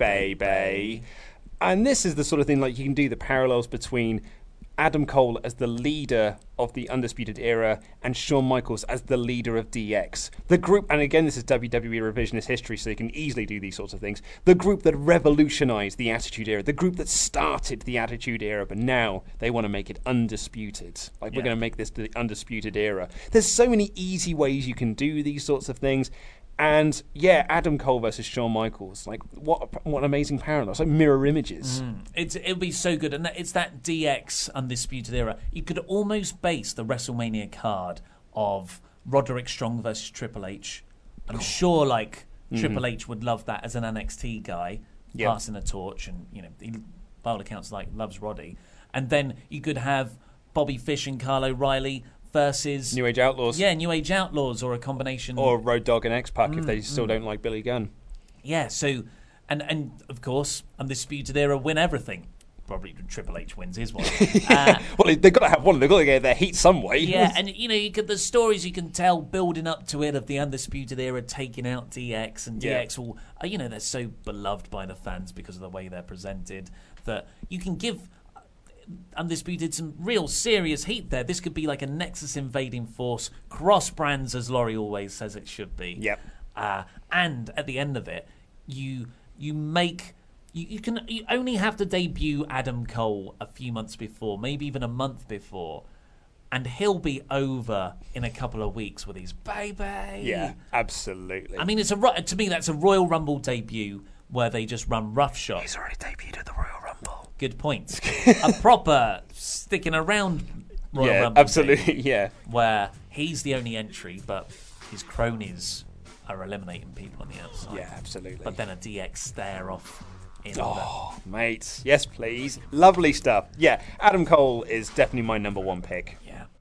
Baby. And this is the sort of thing, like, you can do the parallels between Adam Cole as the leader of the Undisputed Era and Shawn Michaels as the leader of D X. The group, and again, this is W W E revisionist history, so you can easily do these sorts of things. The group that revolutionized the Attitude Era, the group that started the Attitude Era, but now they want to make it undisputed. Like, Yeah. we're going to make this the Undisputed Era. There's so many easy ways you can do these sorts of things. And yeah, Adam Cole versus Shawn Michaels, like what what an amazing parallel! It's like mirror images. Mm. It's it'll be so good, and that, it's that D X Undisputed Era. You could almost base the WrestleMania card of Roderick Strong versus Triple H. I'm sure, like Mhm. Triple H would love that as an N X T guy, Yep. passing a torch, and you know, he, by all accounts, like loves Roddy. And then you could have Bobby Fish and Kyle O'Reilly versus New Age Outlaws. Yeah, New Age Outlaws, or a combination, Or Road Dogg and X-Pac Mm, if they still mm. don't like Billy Gunn. Yeah, so and and of course, Undisputed Era win everything. Probably Triple H wins his one. uh, Well, they've got to have one. They've got to get their heat some way. yeah, and you know, you could the stories you can tell building up to it of the Undisputed Era taking out D X, and Yeah. D X will, uh, you know, they're so beloved by the fans because of the way they're presented that you can give Undisputed some real serious heat there. This could be like a Nexus invading force, cross brands, as Laurie always says it should be. Yep. Uh, and at the end of it, you you make you, you can you only have to debut Adam Cole a few months before, maybe even a month before, and he'll be over in a couple of weeks with his baby. Yeah, absolutely. I mean, it's a ro- to me that's a Royal Rumble debut where they just run roughshod. He's already debuted at the Royal Rumble. Good point. A proper sticking around Royal Yeah, Rumble absolutely, thing, yeah. where he's the only entry, but his cronies are eliminating people on the outside. Yeah, absolutely. But then a D X stare off in Oh, mate. Yes, please. Lovely stuff. Yeah, Adam Cole is definitely my number one pick. the... Yeah.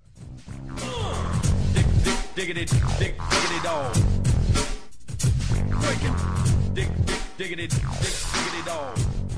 Diggity, dig, diggity dog. Breaking. Dig, dig, diggity, dig, diggity dog.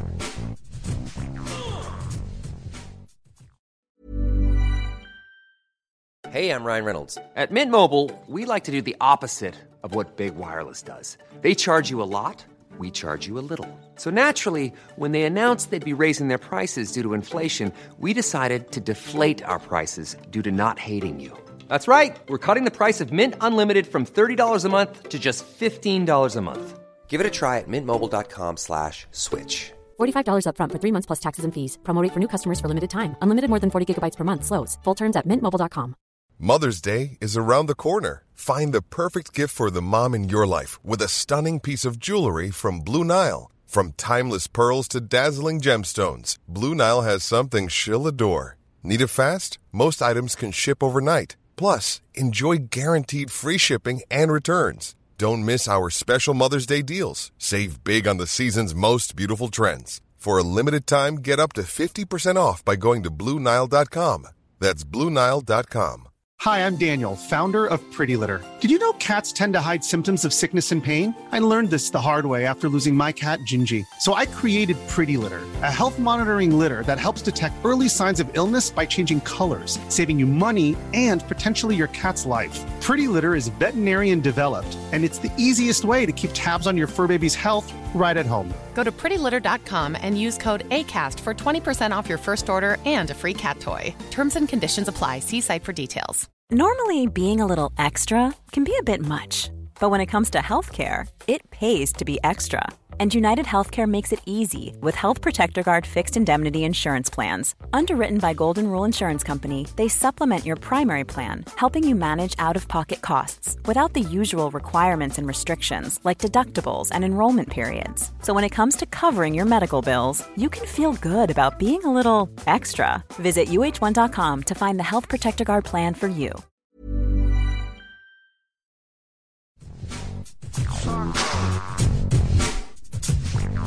Hey, I'm Ryan Reynolds. At Mint Mobile, we like to do the opposite of what Big Wireless does. They charge you a lot, we charge you a little. So naturally, when they announced they'd be raising their prices due to inflation, we decided to deflate our prices due to not hating you. That's right. We're cutting the price of Mint Unlimited from thirty dollars a month to just fifteen dollars a month. Give it a try at mintmobile.com slash switch. forty-five dollars up front for three months plus taxes and fees. Promo rate for new customers for limited time. Unlimited more than forty gigabytes per month. Slows full terms at mint mobile dot com. Mother's Day is around the corner. Find the perfect gift for the mom in your life with a stunning piece of jewelry from Blue Nile. From timeless pearls to dazzling gemstones, Blue Nile has something she'll adore. Need it fast? Most items can ship overnight. Plus, enjoy guaranteed free shipping and returns. Don't miss our special Mother's Day deals. Save big on the season's most beautiful trends. For a limited time, get up to fifty percent off by going to Blue Nile dot com. That's Blue Nile dot com. Hi, I'm Daniel, founder of Pretty Litter. Did you know cats tend to hide symptoms of sickness and pain? I learned this the hard way after losing my cat, Gingy. So I created Pretty Litter, a health monitoring litter that helps detect early signs of illness by changing colors, saving you money and potentially your cat's life. Pretty Litter is veterinarian developed, and it's the easiest way to keep tabs on your fur baby's health right at home. Go to pretty litter dot com and use code ACAST for twenty percent off your first order and a free cat toy. Terms and conditions apply. See site for details. Normally, being a little extra can be a bit much, but when it comes to healthcare, it pays to be extra. And United Healthcare makes it easy with Health Protector Guard fixed indemnity insurance plans. Underwritten by Golden Rule Insurance Company, they supplement your primary plan, helping you manage out-of-pocket costs without the usual requirements and restrictions like deductibles and enrollment periods. So when it comes to covering your medical bills, you can feel good about being a little extra. Visit U H one dot com to find the Health Protector Guard plan for you.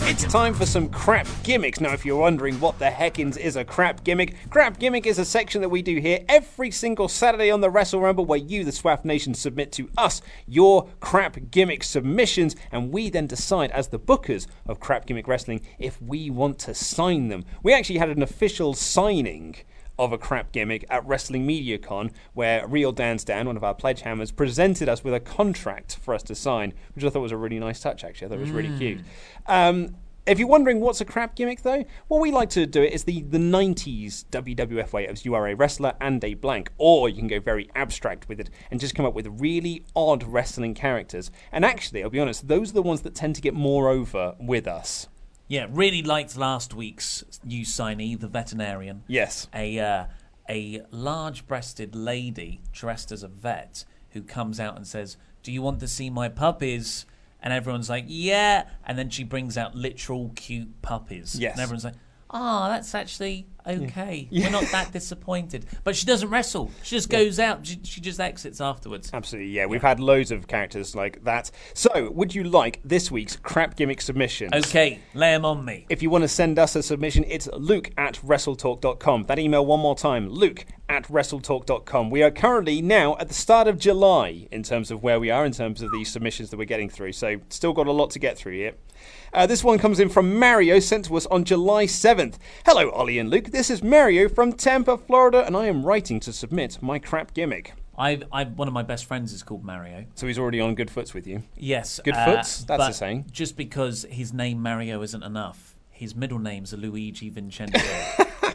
It's time for some crap gimmicks. Now, if you're wondering what the heckins is a crap gimmick, crap gimmick is a section that we do here every single Saturday on the Wrestle Rumble, where you, the Swaff Nation, submit to us your crap gimmick submissions, and we then decide as the bookers of Crap Gimmick Wrestling if we want to sign them. We actually had an official signing of a crap gimmick at Wrestling Media Con, where Real Dan's Dan, one of our pledge hammers, presented us with a contract for us to sign, which I thought was a really nice touch, actually. I thought it was really mm. cute. Um, if you're wondering what's a crap gimmick, though, what we like to do it is the, the nineties W W F way of you are a wrestler and a blank, or you can go very abstract with it and just come up with really odd wrestling characters. And actually, I'll be honest, those are the ones that tend to get more over with us. Yeah, really liked last week's new signee, the veterinarian. Yes. A uh, a large-breasted lady dressed as a vet who comes out and says, "Do you want to see my puppies?" And everyone's like, "Yeah." And then she brings out literal cute puppies. Yes. And everyone's like, "Oh, that's actually okay. Yeah. We're not that disappointed." But she doesn't wrestle. She just goes yeah. out. She, she just exits afterwards. Absolutely, yeah. We've yeah. had loads of characters like that. So, would you like this week's crap gimmick submissions? Okay, lay them on me. If you want to send us a submission, it's luke at wrestletalk dot com. That email one more time, luke at wrestletalk dot com. We are currently now at the start of July in terms of where we are, in terms of the submissions that we're getting through. So, still got a lot to get through here. Uh, this one comes in from Mario, sent to us on July seventh. Hello, Ollie and Luke. This is Mario from Tampa, Florida, and I am writing to submit my crap gimmick. I've, I've, one of my best friends is called Mario. So he's already on good foots with you? Yes. Good uh, foots? That's but a saying. Just because his name Mario isn't enough, his middle name's Luigi Vincenzo. I've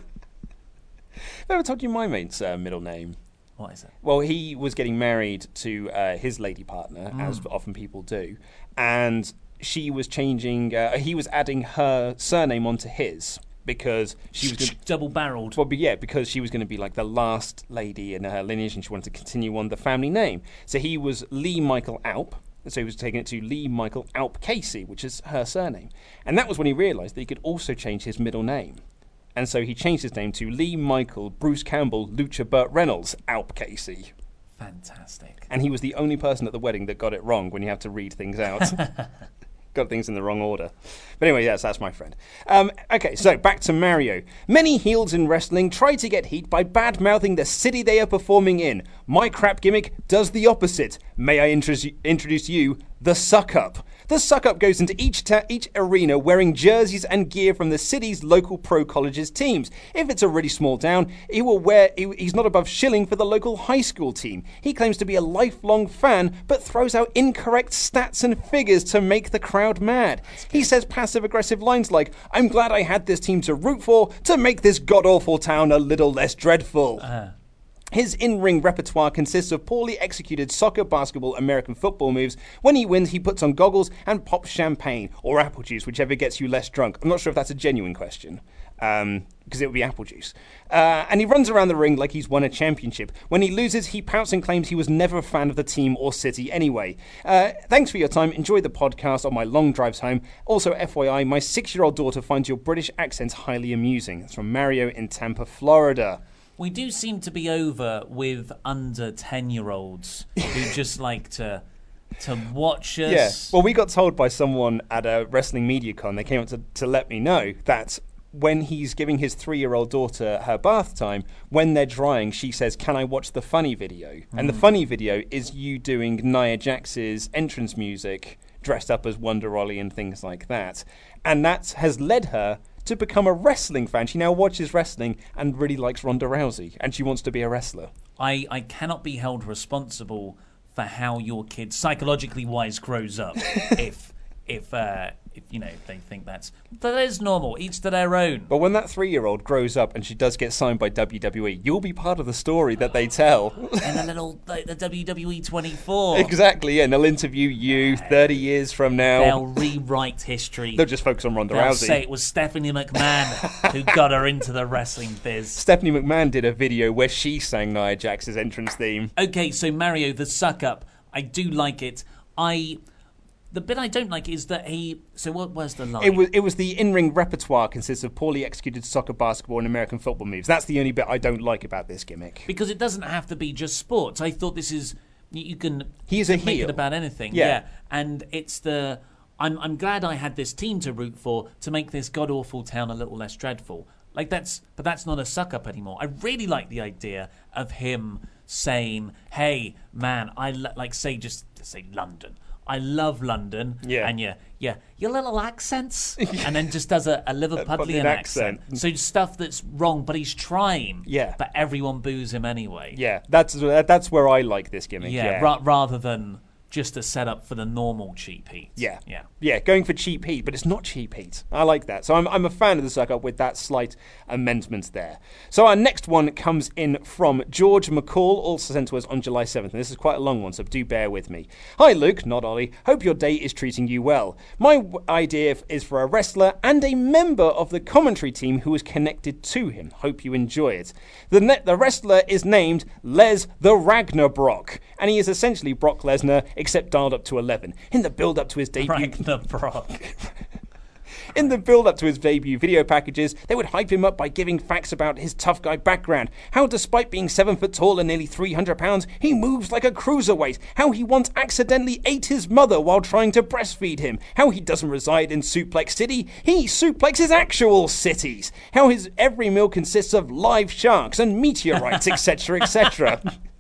never told you my mate's uh, middle name. What is it? Well, he was getting married to uh, his lady partner, mm. as often people do, and she was changing, uh, he was adding her surname onto his, because she was gonna, double-barreled. Well, but yeah, because she was going to be like the last lady in her lineage, and she wanted to continue on the family name. So he was Lee Michael Alp, so he was taking it to Lee Michael Alp Casey, which is her surname. And that was when he realised that he could also change his middle name. And so he changed his name to Lee Michael Bruce Campbell Lucha Burt Reynolds Alp Casey. Fantastic. And he was the only person at the wedding that got it wrong when you have to read things out. Got things in the wrong order. But anyway, yes, that's my friend. Um, okay, so back to Mario. Many heels in wrestling try to get heat by bad-mouthing the city they are performing in. My crap gimmick does the opposite. May I introduce introduce you, the Suck-Up. The Suck-Up goes into each ta- each arena wearing jerseys and gear from the city's local pro colleges teams. If it's a really small town, he will wear. He, he's not above shilling for the local high school team. He claims to be a lifelong fan, but throws out incorrect stats and figures to make the crowd mad. He says passive-aggressive lines like, "I'm glad I had this team to root for to make this god-awful town a little less dreadful." Uh. His in-ring repertoire consists of poorly executed soccer, basketball, American football moves. When he wins, he puts on goggles and pops champagne, or apple juice, whichever gets you less drunk. I'm not sure if that's a genuine question, um, because it would be apple juice. Uh, and he runs around the ring like he's won a championship. When he loses, he pouts and claims he was never a fan of the team or city anyway. Uh, thanks for your time. Enjoy the podcast on my long drives home. Also, F Y I, my six-year-old daughter finds your British accents highly amusing. That's from Mario in Tampa, Florida. We do seem to be over with under ten-year-olds who just like to to watch us. Yeah. Well, we got told by someone at a Wrestling Media Con, they came up to, to let me know that when he's giving his three-year-old daughter her bath time, when they're drying, she says, "Can I watch the funny video?" Mm. And the funny video is you doing Nia Jax's entrance music, dressed up as Wonder Ollie and things like that. And that has led her to become a wrestling fan. She now watches wrestling and really likes Ronda Rousey, and she wants to be a wrestler. I, I cannot be held responsible for how your kid, psychologically wise, grows up if if uh, if you know if they think that's that is normal. Each to their own. But when that three-year-old grows up and she does get signed by W W E, you'll be part of the story that they tell. And a little like the W W E twenty-four. Exactly, yeah. And they'll interview you thirty years from now. They'll rewrite history. They'll just focus on Ronda They'll Rousey. Say it was Stephanie McMahon who got her into the wrestling biz. Stephanie McMahon did a video where she sang Nia Jax's entrance theme. Okay, so Mario, the suck-up. I do like it. I... The bit I don't like is that he... So what was the line? It was, it was the in-ring repertoire consists of poorly executed soccer, basketball, and American football moves. That's the only bit I don't like about this gimmick. Because it doesn't have to be just sports. I thought this is... You can he is a make heel. it about anything. Yeah. yeah. And it's the... I'm I'm glad I had this team to root for to make this god awful town a little less dreadful. Like that's, but that's not a suck up anymore. I really like the idea of him saying, "Hey, man, I lo-, like say just say London. I love London." Yeah. And yeah, yeah, your little accents, and then just does a, a Liverpudlian Liverpudlian accent. accent. So stuff that's wrong, but he's trying. Yeah. But everyone boos him anyway. Yeah, that's that's where I like this gimmick. Yeah. Yeah, Ra- rather than just a setup for the normal cheap heat. Yeah. Yeah. Yeah, going for cheap heat, but it's not cheap heat. I like that. So I'm, I'm a fan of the suck up with that slight amendment there. So our next one comes in from George McCall, also sent to us on July seventh. And this is quite a long one, so do bear with me. Hi, Luke, not Ollie. Hope your day is treating you well. My w- idea f- is for a wrestler and a member of the commentary team who is connected to him. Hope you enjoy it. The, ne- the wrestler is named Les the Ragnarok, and he is essentially Brock Lesnar, except dialed up to eleven. In the build-up to his debut... Ragnarok. In the build-up to his debut video packages, they would hype him up by giving facts about his tough guy background, how despite being seven foot tall and nearly three hundred pounds, he moves like a cruiserweight, how he once accidentally ate his mother while trying to breastfeed him, how he doesn't reside in Suplex City, he suplexes actual cities, how his every meal consists of live sharks and meteorites, etc, et cetera.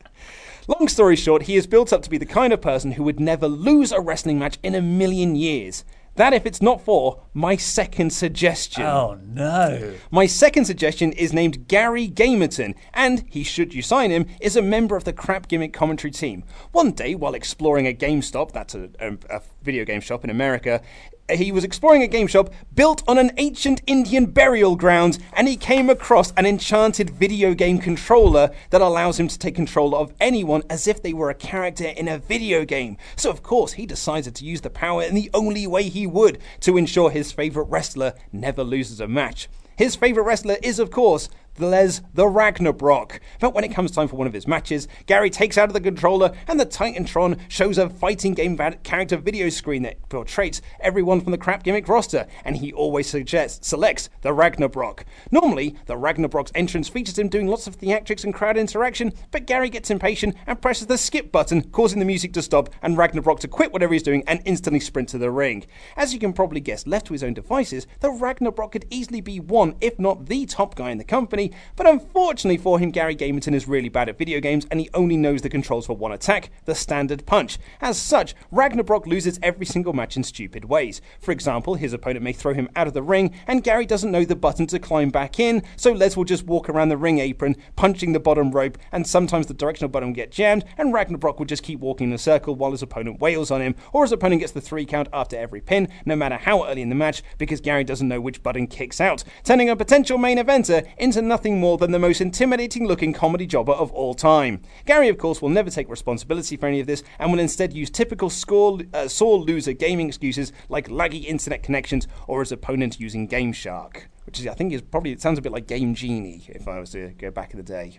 Long story short, he is built up to be the kind of person who would never lose a wrestling match in a million years. That if it's not for my second suggestion. Oh, no. My second suggestion is named Gary Gamerton, and he, should you sign him, is a member of the Crap Gimmick commentary team. One day, while exploring a GameStop, that's a, a, a video game shop in America, he was exploring a game shop built on an ancient Indian burial ground, and he came across an enchanted video game controller that allows him to take control of anyone as if they were a character in a video game. So of course he decided to use the power in the only way he would to ensure his favourite wrestler never loses a match. His favourite wrestler is, of course, Les the Ragnarok. But when it comes time for one of his matches, Gary takes out of the controller and the Titantron shows a fighting game character video screen that portrays everyone from the Crap Gimmick roster, and he always suggests, selects the Ragnarok. Normally, the Ragnarok's entrance features him doing lots of theatrics and crowd interaction, but Gary gets impatient and presses the skip button, causing the music to stop and Ragnarok to quit whatever he's doing and instantly sprint to the ring. As you can probably guess, left to his own devices, the Ragnarok could easily be one, if not the top guy in the company, but unfortunately for him, Gary Gamerton is really bad at video games and he only knows the controls for one attack, the standard punch. As such, Ragnarok loses every single match in stupid ways. For example, his opponent may throw him out of the ring and Gary doesn't know the button to climb back in, so Les will just walk around the ring apron, punching the bottom rope, and sometimes the directional button will get jammed and Ragnarok will just keep walking in a circle while his opponent wails on him, or his opponent gets the three count after every pin, no matter how early in the match, because Gary doesn't know which button kicks out, turning a potential main eventer into nothing more than the most intimidating looking comedy jobber of all time. Gary, of course, will never take responsibility for any of this and will instead use typical score, uh, sore loser gaming excuses like laggy internet connections or his opponent using Game Shark, which is, I think is probably, it sounds a bit like Game Genie if I was to go back in the day.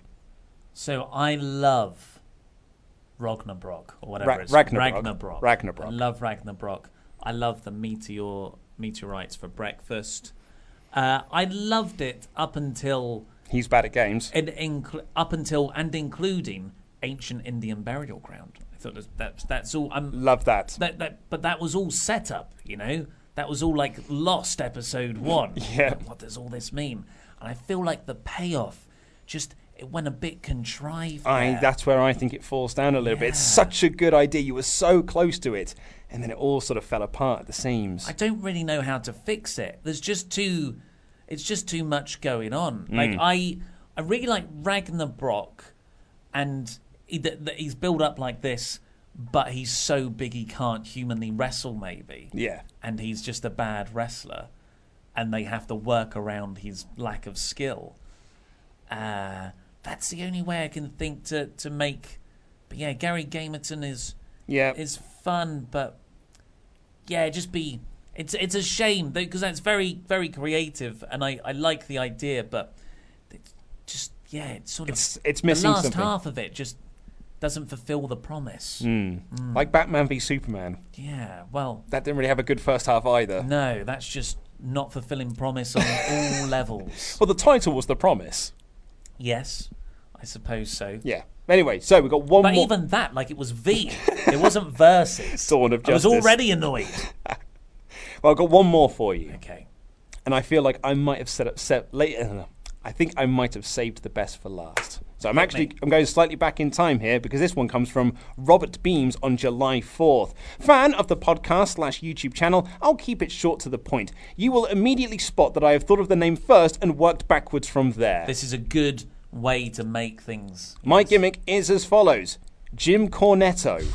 So I love Ragnarok or whatever Ra- it's Ragnarok. Ragnarok. Ragnarok. I love Ragnarok. I love the meteor meteorites for breakfast. Uh, I loved it up until he's bad at games. And inc- up until and including ancient Indian burial ground. I thought that's that's, that's all. I'm love that. That that, but that was all set up. You know, that was all like Lost episode one. Yeah. What does all this mean? And I feel like the payoff just it went a bit contrived. I there. that's where I think it falls down a little Yeah. bit. It's such a good idea. You were so close to it, and then it all sort of fell apart at the seams. I don't really know how to fix it. There's just too, it's just too much going on. Like Mm. I, I really like Ragnarok, and he, th- th- he's built up like this, but he's so big he can't humanly wrestle. Maybe, Yeah. and he's just a bad wrestler, and they have to work around his lack of skill. Uh, that's the only way I can think to to make. But yeah, Gary Gamerton is Yeah. is fun, but yeah, just be. It's it's a shame because that's very very creative, and I, I like the idea, but it's just yeah, it's sort of It's- it's missing the last something. half of it just doesn't fulfill the promise. Mm. Mm. Like Batman v Superman. Yeah, well, That didn't really have a good first half either. no, that's just not fulfilling promise on all levels. Well, the title was The Promise. Yes, I suppose so. Yeah. Anyway, so we've got one But more. even that, like it was V, it wasn't versus. Dawn of I was Justice. already annoyed. Well, I've got one more for you. Okay. And I feel like I might have set up set later. I think I might have saved the best for last. So I'm actually I'm going slightly back in time here because this one comes from Robert Beams on July fourth. Fan of the podcast slash YouTube channel, I'll keep it short to the point. You will immediately spot that I have thought of the name first and worked backwards from there. This is a good way to make things. My Yes. gimmick is as follows. Jim Cornetto.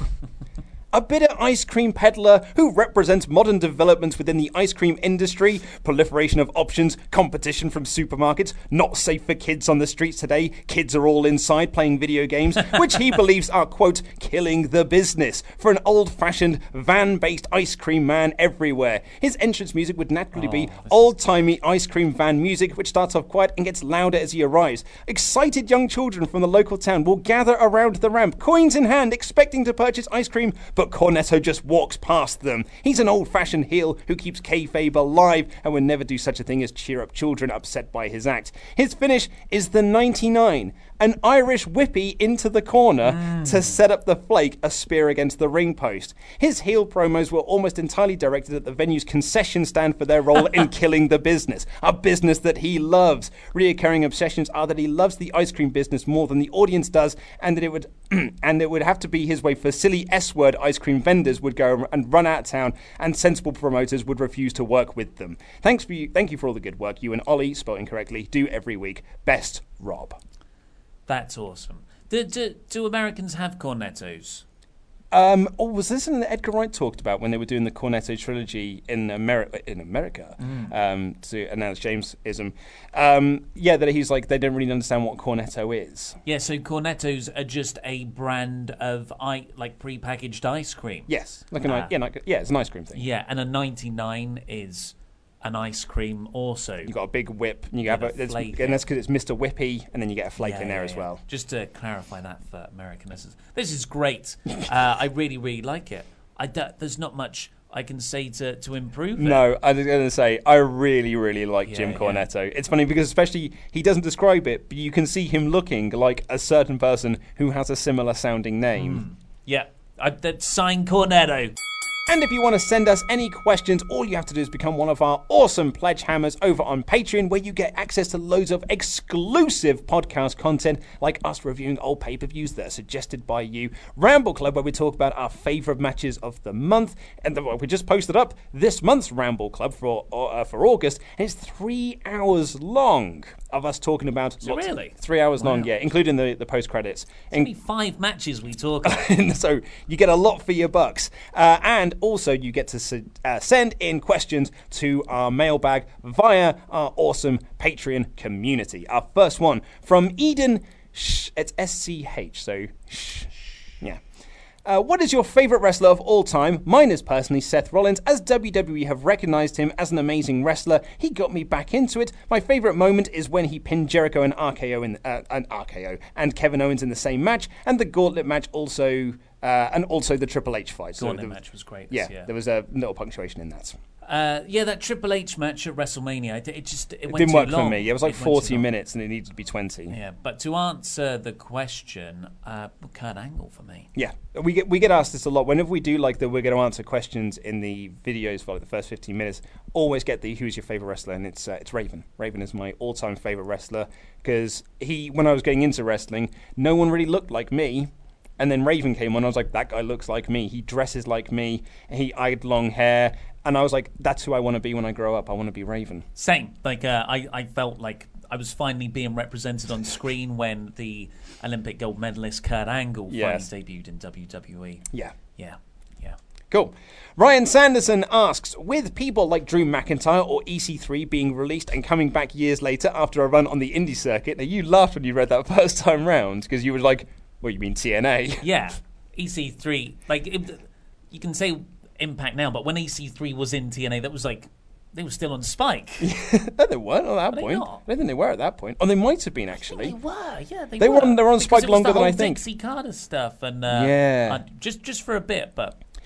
A bitter ice cream peddler who represents modern developments within the ice cream industry, proliferation of options, competition from supermarkets, not safe for kids on the streets today, kids are all inside playing video games, which he believes are, quote, killing the business for an old-fashioned, van-based ice cream man everywhere. His entrance music would naturally Oh, be this is- old-timey ice cream van music, which starts off quiet and gets louder as he arrives. Excited young children from the local town will gather around the ramp, coins in hand, expecting to purchase ice cream, but Cornetto just walks past them. He's an old-fashioned heel who keeps kayfabe alive and would never do such a thing as cheer up children upset by his act. His finish is the ninety-nine, an Irish whippy into the corner mm. to set up the flake, a spear against the ring post. His heel promos were almost entirely directed at the venue's concession stand for their role in killing the business, a business that he loves. Reoccurring obsessions are that he loves the ice cream business more than the audience does, and that it would and it would have to be his way for silly S-word ice cream vendors would go and run out of town, and sensible promoters would refuse to work with them. Thanks for you, thank you for all the good work you and Ollie, spelled incorrectly, do every week. Best, Rob. That's awesome. Do, do, do Americans have cornettos? Um, oh, was this something that Edgar Wright talked about when they were doing the Cornetto trilogy in Ameri- in America Mm. um, to announce James-ism? Um, yeah, that he's like, they don't really understand what Cornetto is. Yeah, so cornettos are just a brand of I, like pre-packaged ice cream. Yes, like an, Ah. yeah, like, yeah, it's an ice cream thing. Yeah, and a ninety-nine is an ice cream also. You got a big whip, and you With have a, a it's- flake. and that's because it's Mister Whippy, and then you get a flake Yeah, in there yeah, as yeah. well. Just to clarify that for American listeners. This is great. uh, I really, really like it. I d- there's not much I can say to, to improve it. No, I was going to say, I really, really like Yeah, Jim yeah. Cornetto. It's funny because especially, he doesn't describe it, but you can see him looking like a certain person who has a similar sounding name. Yeah, I, that's sign Cornetto. And if you want to send us any questions, all you have to do is become one of our awesome pledge hammers over on Patreon, where you get access to loads of exclusive podcast content, like us reviewing old pay-per-views that are suggested by you, Ramble Club, where we talk about our favourite matches of the month, and the, we just posted up this month's Ramble Club for uh, for August, and it's three hours long of us talking about... So lots- really? Three hours Wow. long, yeah, including the, the post-credits. Only five matches we talk about. So you get a lot for your bucks. Uh, and also you get to s- uh, send in questions to our mailbag via our awesome Patreon community. Our first one from Eden, Sh- it's S C H, so sh- yeah. Uh, what is your favourite wrestler of all time? Mine is personally Seth Rollins, as W W E have recognised him as an amazing wrestler. He got me back into it. My favourite moment is when he pinned Jericho and R K O in uh, and R K O and Kevin Owens in the same match, and the Gauntlet match also, uh, and also the Triple H fight. So Gauntlet there was- match was great. Yeah, yeah. there was a little punctuation in that. Uh, yeah, that Triple H match at WrestleMania, it, it just it, It went didn't too work long. for me. It was like went too forty long. minutes, and it needed to be twenty. Yeah, but to answer the question, uh, Kurt Angle for me. Yeah, we get we get asked this a lot. Whenever we do like that, we're going to answer questions in the videos for like the first fifteen minutes. Always get the who's your favorite wrestler, and it's uh, it's Raven. Raven is my all-time favorite wrestler because he, when I was getting into wrestling, no one really looked like me. And then Raven came on. I was like, that guy looks like me. He dresses like me. He I had long hair, and I was like, that's who I want to be when I grow up. I want to be Raven. Same. Like uh, I, I felt like I was finally being represented on screen when the Olympic gold medalist Kurt Angle Yes. finally debuted in W W E. Yeah. Yeah. Yeah. Cool. Ryan Sanderson asks, with people like Drew McIntyre or E C three being released and coming back years later after a run on the indie circuit, now you laughed when you read that first time round because you were like, well, you mean T N A? Yeah. E C three, like, it, you can say Impact now, but when E C three was in T N A, that was like, they were still on Spike. No, they weren't at that Were they point. not? I don't think they were at that point. Oh, they might have been, actually. They were, yeah, they, They were. were on- they were on Because Spike it was longer the than I whole think. Dixie Carter stuff, and uh, Yeah. uh, just just for a bit, but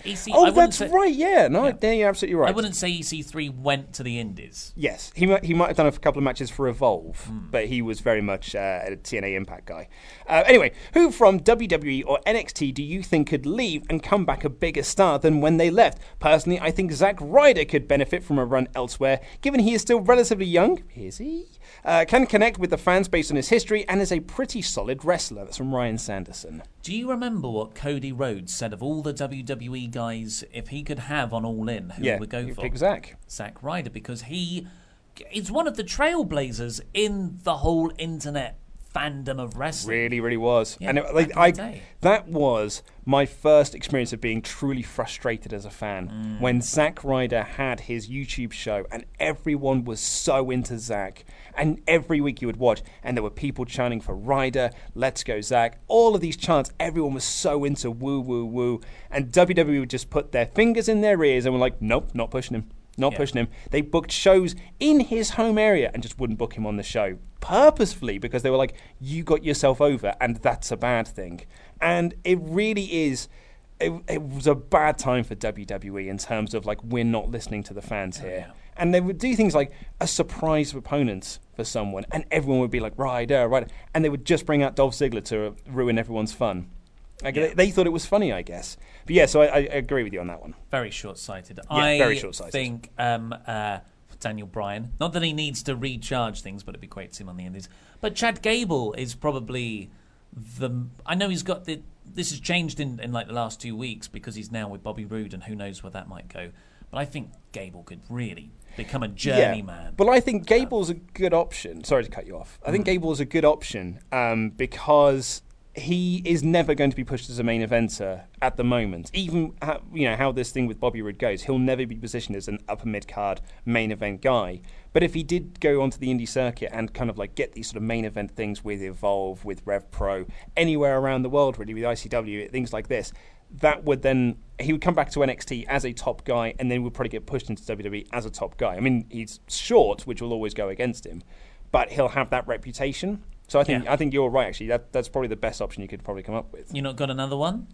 E C, Oh, I that's say, right. Yeah, no, Yeah. yeah. you're absolutely right. I wouldn't say E C three went to the Indies. Yes, he might, he might have done a couple of matches for Evolve, Mm. but he was very much uh, a T N A Impact guy. Uh, anyway, who from W W E or N X T do you think could leave and come back a bigger star than when they left? Personally, I think Zack Ryder could benefit from a run elsewhere, given he is still relatively young. Is he? Uh, can connect with the fans based on his history and is a pretty solid wrestler. That's from Ryan Sanderson. Do you remember what Cody Rhodes said of all the W W E guys, if he could have on All In, who Yeah, he would go he'd for? pick Zack. Zack Ryder, because he is one of the trailblazers in the whole internet fandom of wrestling. Really, really was. Yeah, and it, like, back in I, the day. that was my first experience of being truly frustrated as a fan. Mm. When Zack Ryder had his YouTube show and everyone was so into Zack. And every week you would watch, and there were people chanting for Ryder, let's go Zack. All of these chants, everyone was so into woo, woo, woo. And W W E would just put their fingers in their ears and were like, nope, not pushing him. Not Yeah. pushing him. They booked shows in his home area and just wouldn't book him on the show purposefully because they were like, you got yourself over and that's a bad thing. And it really is, it, it was a bad time for W W E in terms of like, we're not listening to the fans here. And they would do things like a surprise of opponents for someone and everyone would be like, Ryder, Ryder. And they would just bring out Dolph Ziggler to ruin everyone's fun. Like, Yeah. they, they thought it was funny, I guess. But yeah, so I, I agree with you on that one. Very short-sighted. Yeah, I very short-sighted. think um, uh, Daniel Bryan, not that he needs to recharge things, but it'd be great to see him on the Indies. But Chad Gable is probably the... I know he's got the... This has changed in, in like the last two weeks because he's now with Bobby Roode and who knows where that might go. But I think Gable could really become a journeyman. But I think Gable's a good option. Sorry to cut you off. I think Gable's a good option um, because he is never going to be pushed as a main eventer at the moment. Even how, you know how this thing with Bobby Roode goes, he'll never be positioned as an upper mid card main event guy. But if he did go onto the indie circuit and kind of like get these sort of main event things with Evolve, with Rev Pro, anywhere around the world really, with I C W, things like this, that would then, he would come back to N X T as a top guy and then would probably get pushed into W W E as a top guy. I mean, he's short, which will always go against him, but he'll have that reputation. So I think Yeah. I think you're right, actually. That That's probably the best option you could probably come up with. You not got another one?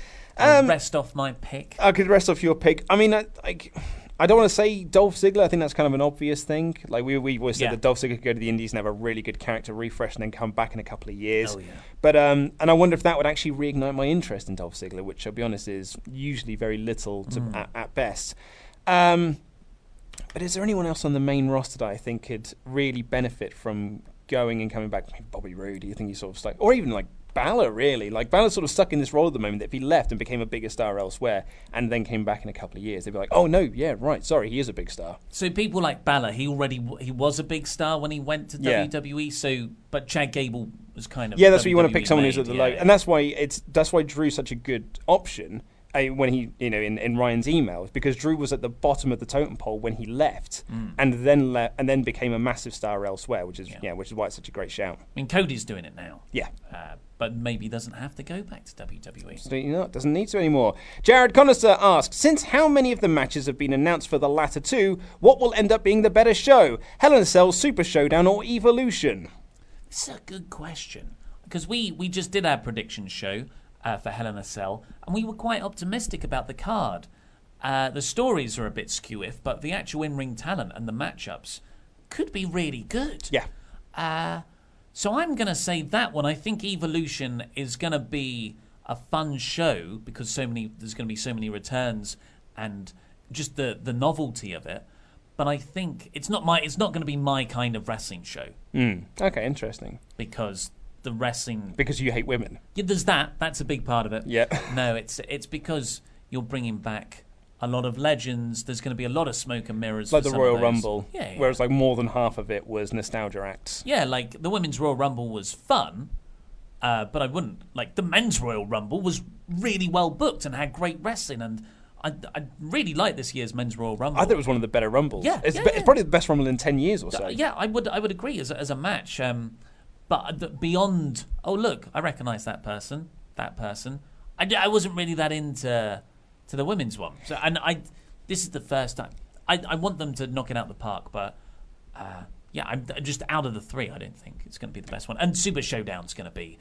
Um, rest off my pick. I could rest off your pick. I mean, I, like, I don't want to say Dolph Ziggler. I think that's kind of an obvious thing. Like we we always said Yeah. that Dolph Ziggler could go to the Indies and have a really good character refresh and then come back in a couple of years. Oh, yeah. But um, and I wonder if that would actually reignite my interest in Dolph Ziggler, which I'll be honest is usually very little to, Mm. at, at best. Um, but is there anyone else on the main roster that I think could really benefit from going and coming back? I mean, Bobby Roode, do you think he's sort of stuck, or even like Balor, really? Like Balor's sort of stuck in this role at the moment that if he left and became a bigger star elsewhere and then came back in a couple of years, they'd be like, oh no, yeah, right, sorry, he is a big star. So people like Balor, he already he was a big star when he went to Yeah. W W E. So, but Chad Gable was kind of Yeah, that's why you want to W W E pick someone who's made, at the yeah, low, yeah. and that's why it's that's why Drew's such a good option. Uh, when he, you know, in, in Ryan's emails, because Drew was at the bottom of the totem pole when he left, Mm. and then le- and then became a massive star elsewhere, which is yeah. Yeah. which is why it's such a great shout. I mean, Cody's doing it now. Yeah. Uh, but maybe doesn't have to go back to W W E. Absolutely not. Doesn't need to anymore. Jared Connoisseur asks, since how many of the matches have been announced for the latter two, what will end up being the better show? Hell in a Cell, Super Showdown, or Evolution? This is a good question. Because we, we just did our prediction show uh, for Hell in a Cell, and we were quite optimistic about the card. Uh, the stories are a bit skew-if, but the actual in-ring talent and the matchups could be really good. Yeah. Uh, so I'm going to say that one. I think Evolution is going to be a fun show because so many there's going to be so many returns and just the, the novelty of it. But I think it's not my it's not going to be my kind of wrestling show. Mm. Okay, interesting. Because the wrestling because you hate women. Yeah, there's that. That's a big part of it. Yeah. No, it's it's because you're bringing back a lot of legends. There's going to be a lot of smoke and mirrors. It's like for the some Royal of those. Rumble, Yeah, yeah. whereas like more than half of it was nostalgia acts. Yeah, like the Women's Royal Rumble was fun, uh, but I wouldn't like the Men's Royal Rumble was really well booked and had great wrestling, and I, I really like this year's Men's Royal Rumble. I thought it was one of the better Rumbles. Yeah, it's, yeah, be- yeah. it's probably the best Rumble in ten years or so. Uh, yeah, I would I would agree as a, as a match. Um, but th- beyond, oh look, I recognise that person, that person. I, d- I wasn't really that into to the women's one. So, and I, this is the first time. I, I want them to knock it out the park, but uh, yeah, I'm just out of the three. I don't think it's going to be the best one. And Super Showdown's going to be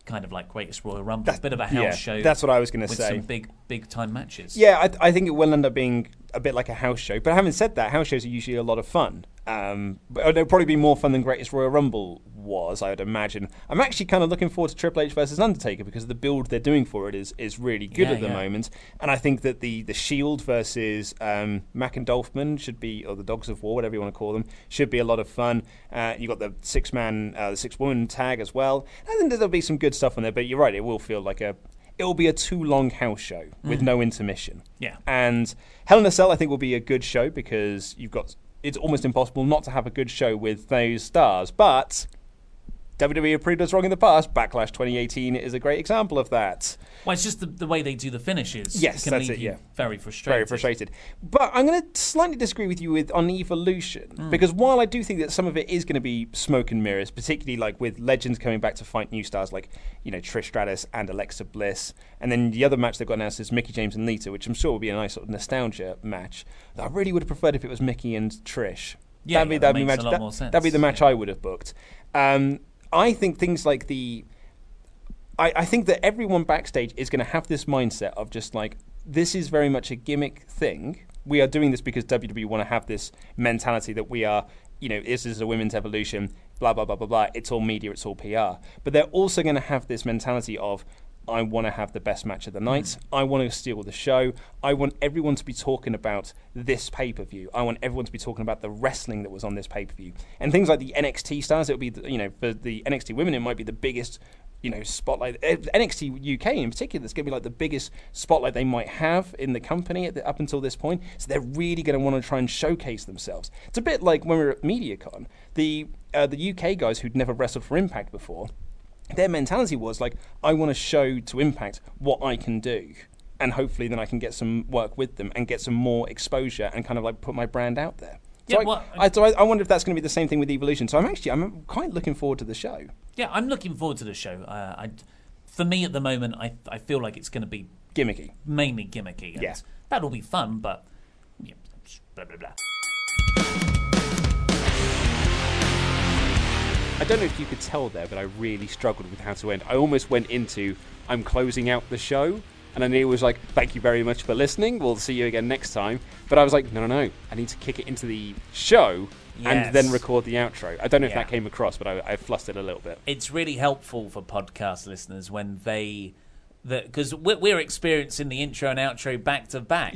kind of like Greatest Royal Rumble, a bit of a house yeah, show. That's what I was going to with say. Some big, big time matches. Yeah, I, I think it will end up being a bit like a house show. But having said that, house shows are usually a lot of fun. Um, but they'll probably be more fun than Greatest Royal Rumble was, I would imagine. I'm actually kind of looking forward to Triple H versus Undertaker because the build they're doing for it is, is really good Yeah, at the yeah. moment. And I think that the, the Shield versus um, Mac and Dolphman should be, or the Dogs of War, whatever you want to call them, should be a lot of fun. Uh, you've got the six-man, uh, the six-woman tag as well. I think there'll be some good stuff on there, but you're right, it will feel like a... It will be a too long house show with Mm. no intermission. Yeah. And Hell in a Cell, I think, will be a good show because you've got. It's almost impossible not to have a good show with those stars. But W W E have proved us wrong in the past. Backlash twenty eighteen is a great example of that. Well, it's just the, the way they do the finishes. Yes, can that's leave it, you yeah. very frustrated. Very frustrated. But I'm going to slightly disagree with you with on Evolution Mm. because while I do think that some of it is going to be smoke and mirrors, particularly like with legends coming back to fight new stars like you know Trish Stratus and Alexa Bliss, and then the other match they've got announced is Mickie James and Lita, which I'm sure will be a nice sort of nostalgia match. I really would have preferred if it was Mickie and Trish. Yeah, that'd be yeah, that'd that be makes match, a lot that, more sense, That'd be the match I would have booked. Um, I think things like the. I, I think that everyone backstage is going to have this mindset of just like, this is very much a gimmick thing. We are doing this because W W E want to have this mentality that we are, you know, this is a women's evolution, blah, blah, blah, blah, blah. It's all media, it's all P R. But they're also going to have this mentality of, I want to have the best match of the night. Mm. I want to steal the show. I want everyone to be talking about this pay-per-view. I want everyone to be talking about the wrestling that was on this pay-per-view. And things like the N X T stars, it'll be, you know, for the N X T women, it might be the biggest, you know, spotlight. N X T U K in particular, it's going to be like the biggest spotlight they might have in the company at the, up until this point. So they're really going to want to try and showcase themselves. It's a bit like when we were at MediaCon, the uh, the U K guys who'd never wrestled for Impact before, their mentality was like, I want to show to Impact what I can do. And hopefully then I can get some work with them and get some more exposure and kind of like put my brand out there. So, Yeah, I, well, I, so I, I wonder if that's going to be the same thing with Evolution. So I'm actually, I'm quite looking forward to the show. Yeah, I'm looking forward to the show. Uh, I, for me at the moment, I I feel like it's going to be Gimmicky. mainly gimmicky. And Yeah. that'll be fun, but yeah, blah blah blah. I don't know if you could tell there, but I really struggled with how to end. I almost went into, I'm closing out the show, and I knew it was like, thank you very much for listening, we'll see you again next time. But I was like, no, no, no, I need to kick it into the show Yes. and then record the outro. I don't know if Yeah. that came across, but I, I flustered a little bit. It's really helpful for podcast listeners when they, because we're, we're experiencing the intro and outro back to back.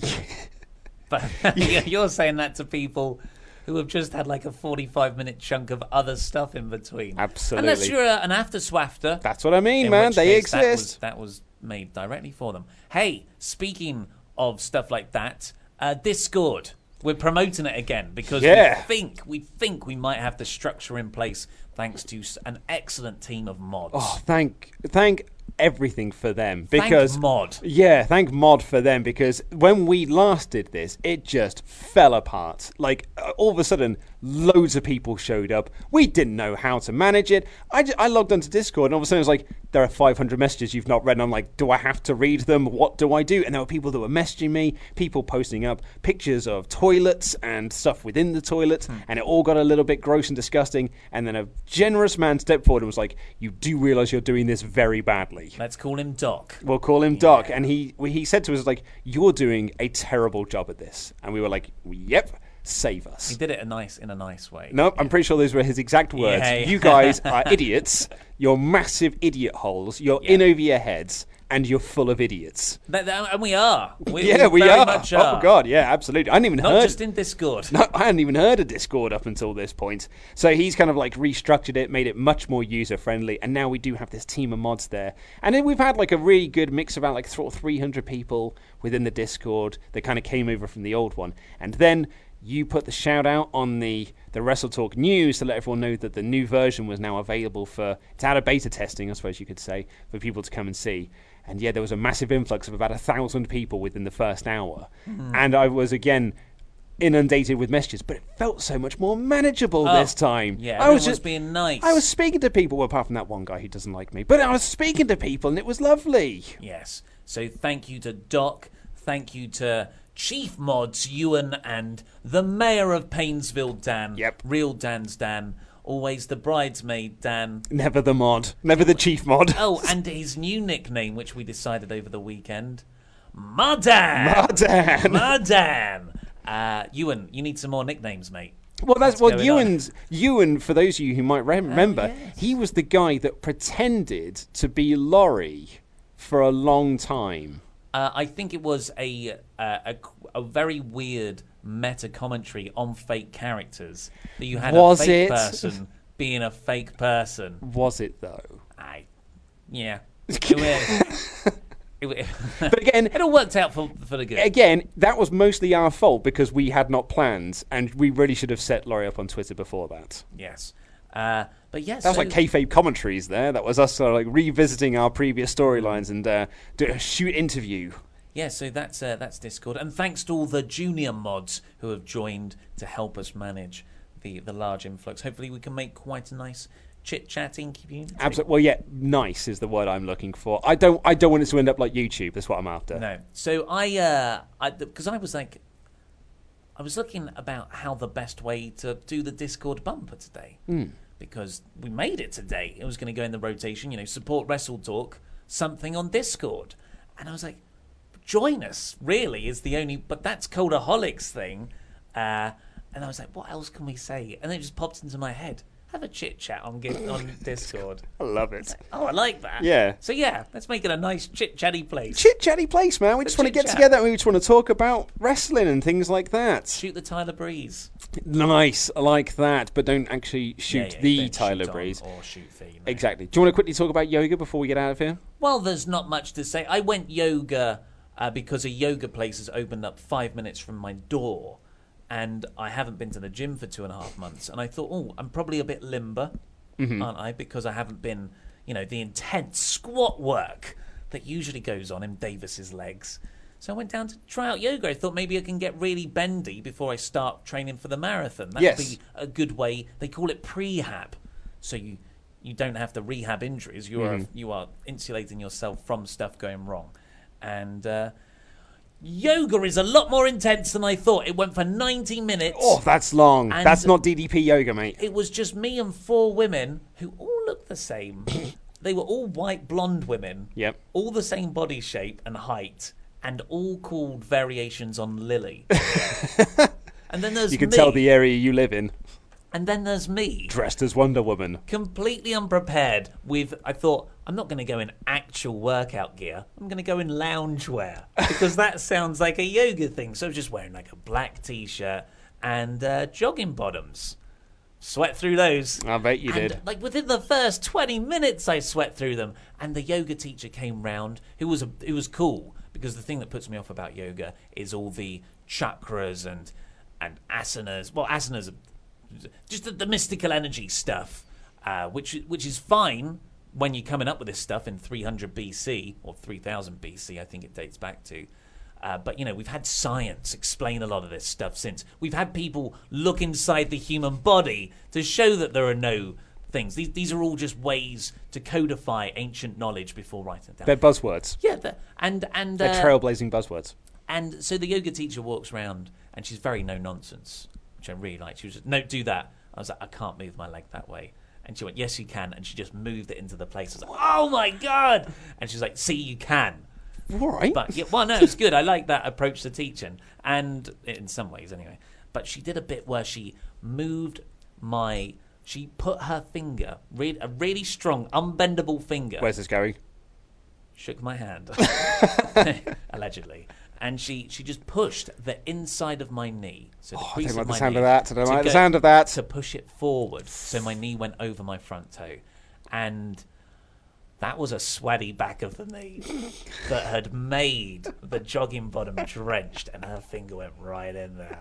But you're saying that to people who have just had like a forty-five minute chunk of other stuff in between. Absolutely. Unless you're a, an after swafter. That's what I mean, in man. which They case that was, exist. that was made directly for them. Hey, speaking of stuff like that, uh, Discord. We're promoting it again because Yeah. we think we think we might have the structure in place thanks to s- an excellent team of mods. Oh, thank, thank everything for them because Thank Mod. Yeah, thank Mod for them because when we last did this, it just fell apart. Like uh, all of a sudden, loads of people showed up. We didn't know how to manage it. I, j- I logged onto Discord and all of a sudden it was like, there are five hundred messages you've not read. And I'm like, do I have to read them? What do I do? And there were people that were messaging me, people posting up pictures of toilets and stuff within the toilets, Hmm. and it all got a little bit gross and disgusting. And then a generous man stepped forward and was like, you do realise you're doing this very badly. Let's call him Doc. We'll call him Doc. And he he said to us, like, you're doing a terrible job at this. And we were like, yep, save us. He did it a nice in a nice way. No, I'm pretty sure those were his exact words. Yeah, yeah. You guys are idiots. You're massive idiot holes. You're Yeah. in over your heads. And you're full of idiots. That- that- and we are. We, yeah, we, very are. Much are. Oh, God, yeah, absolutely. I hadn't even Not heard. just in Discord. No, I hadn't even heard of Discord up until this point. So he's kind of like restructured it, made it much more user-friendly, and now we do have this team of mods there. And then we've had like a really good mix of about like three hundred people within the Discord that kind of came over from the old one. And then you put the shout out on the, the Wrestle Talk news to let everyone know that the new version was now available for, it's out of beta testing, I suppose you could say, for people to come and see. And yeah, there was a massive influx of about a thousand people within the first hour. Mm. And I was, again, inundated with messages, but it felt so much more manageable Oh, this time. Yeah, I was just being nice. I was speaking to people, well, apart from that one guy who doesn't like me, but I was speaking to people and it was lovely. Yes. So thank you to Doc. Thank you to Chief Mods, Ewan, and the Mayor of Painesville, Dan. Yep. Real Dan's Dan. always the bridesmaid, Dan. Never the mod. Never the chief mod. Oh, and his new nickname, which we decided over the weekend, Mardan. Mardan. Mardan. Uh, Ewan, you need some more nicknames, mate. Well, that's What's well. going Ewan's Ewan. For those of you who might rem- remember, yes. he was the guy that pretended to be Laurie for a long time. Uh, I think it was a, uh, a a very weird meta commentary on fake characters that you had Was a fake it? person being a fake person. Was it though? I, yeah. It was- it- But again, it all worked out for for the good. Again, that was mostly our fault because we had not planned, and we really should have set Laurie up on Twitter before that. Yes. Uh, but yes, That was so, like kayfabe commentaries there. That was us sort of like revisiting our previous storylines and uh, do a shoot interview. yeah. So that's uh, that's Discord, and thanks to all the junior mods who have joined to help us manage the the large influx. Hopefully, we can make quite a nice chit-chatting community. Absolutely. Well, yeah, nice is the word I'm looking for. I don't. I don't want it to end up like YouTube. That's what I'm after. No. So I, uh, I, because I was like, I was looking about how the best way to do the Discord bumper today, Mm. because we made it today. It was going to go in the rotation, you know, support Wrestle Talk, something on Discord, and I was like, join us. Really, is the only, but that's Codeaholics thing, uh, and I was like, what else can we say? And then it just popped into my head. Have a chit chat on on Discord. I love it. Oh, I like that. Yeah. So yeah, let's make it a nice chit chatty place. Chit chatty place, man. We It's just a want to get chit-chat. together and we just want to talk about wrestling and things like that. Shoot the Tyler Breeze. Nice, I like that, but don't actually shoot Yeah, yeah, the don't Tyler shoot on Breeze. or shoot the. No. Exactly. Do you want to quickly talk about yoga before we get out of here? Well, there's not much to say. I went yoga uh, because a yoga place has opened up five minutes from my door, and I haven't been to the gym for two and a half months. And I thought, oh, I'm probably a bit limber, Mhm. aren't I? Because I haven't been, you know, the intense squat work that usually goes on in Davis's legs. So I went down to try out yoga. I thought maybe I can get really bendy before I start training for the marathon. That Yes. would be a good way. They call it prehab. So you you don't have to rehab injuries. You are Mhm. you are insulating yourself from stuff going wrong. And uh, yoga is a lot more intense than I thought. It went for ninety minutes. Oh, that's long. And That's not D D P yoga, mate. It was just me and four women who all looked the same. They were all white blonde women. Yep. All the same body shape and height, and all called variations on Lily. And then there's You can me. tell the area you live in. And then there's me. Dressed as Wonder Woman. Completely unprepared with, I thought, I'm not going to go in actual workout gear. I'm going to go in loungewear. Because that sounds like a yoga thing. So I was just wearing like a black t-shirt and uh, jogging bottoms. Sweat through those. I bet you And, did. like within the first twenty minutes, I sweat through them. And the yoga teacher came round, who was a, who was cool, because the thing that puts me off about yoga is all the chakras and and asanas. Well, asanas are just the, the mystical energy stuff, uh, which which is fine when you're coming up with this stuff in three hundred B C or three thousand B C. I think it dates back to. Uh, but, you know, we've had science explain a lot of this stuff since. We've had people look inside the human body to show that there are no things. These, these are all just ways to codify ancient knowledge before writing it down. They're buzzwords. Yeah, they're, and... and They're uh, trailblazing buzzwords. And so the yoga teacher walks around, and she's very no-nonsense, which I really like. She was just, no, do that. I was like, I can't move my leg that way. And she went, yes, you can. And she just moved it into the place. I was like, oh, my God. And she's like, see, you can. All right. But yeah, well, no, it's good. I like that approach to teaching, and in some ways, anyway. But she did a bit where she moved my. She put her finger, re- a really strong, unbendable finger. Where's this going? Shook my hand, allegedly, and she she just pushed the inside of my knee. So the Oh, I crease don't like of the my sound knee, of that. I don't to like the go- sound of that. To push it forward, so my knee went over my front toe, and. That was a sweaty back of the knee that had made the jogging bottom drenched, and her finger went right in there.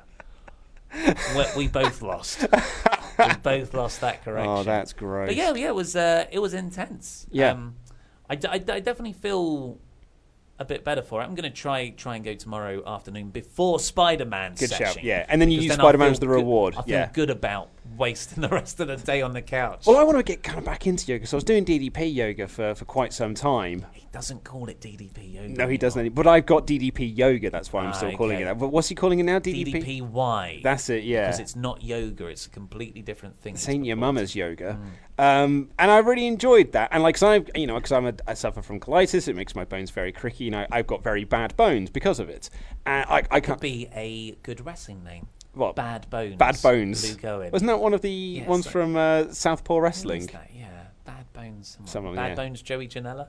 We, we both lost. We both lost that correction. Oh, that's great. But yeah, yeah, it was uh, it was intense. Yeah. Um, I, d- I, d- I definitely feel a bit better for it. I'm going to try try and go tomorrow afternoon before Spider-Man Good session. shout, yeah. And then you because use I'll Spider-Man feel as the good- reward, I feel yeah. good about wasting the rest of the day on the couch. Well, I want to get kind of back into yoga. So I was doing D D P yoga for, for quite some time. He doesn't call it D D P yoga. No, he doesn't. But I've got D D P yoga. That's why I'm Ah, still okay. calling it that. But what's he calling it now? D D P? D D P Y. That's it, yeah. Because it's not yoga. It's a completely different thing. This ain't your purported. mama's yoga. Mm. Um, and I really enjoyed that. And like, cause I'm, you know, because I'm a, I suffer from colitis, it makes my bones very cricky, and I, I've got very bad bones because of it. And I, I can't Could be a good wrestling name. What? Bad Bones. Bad Bones. Luke Owen. Wasn't that one of the Yes, ones that- from uh, Southpaw Who Wrestling? was that? Yeah, Bad Bones. Someone. Someone, Bad yeah. Bones Joey Janela.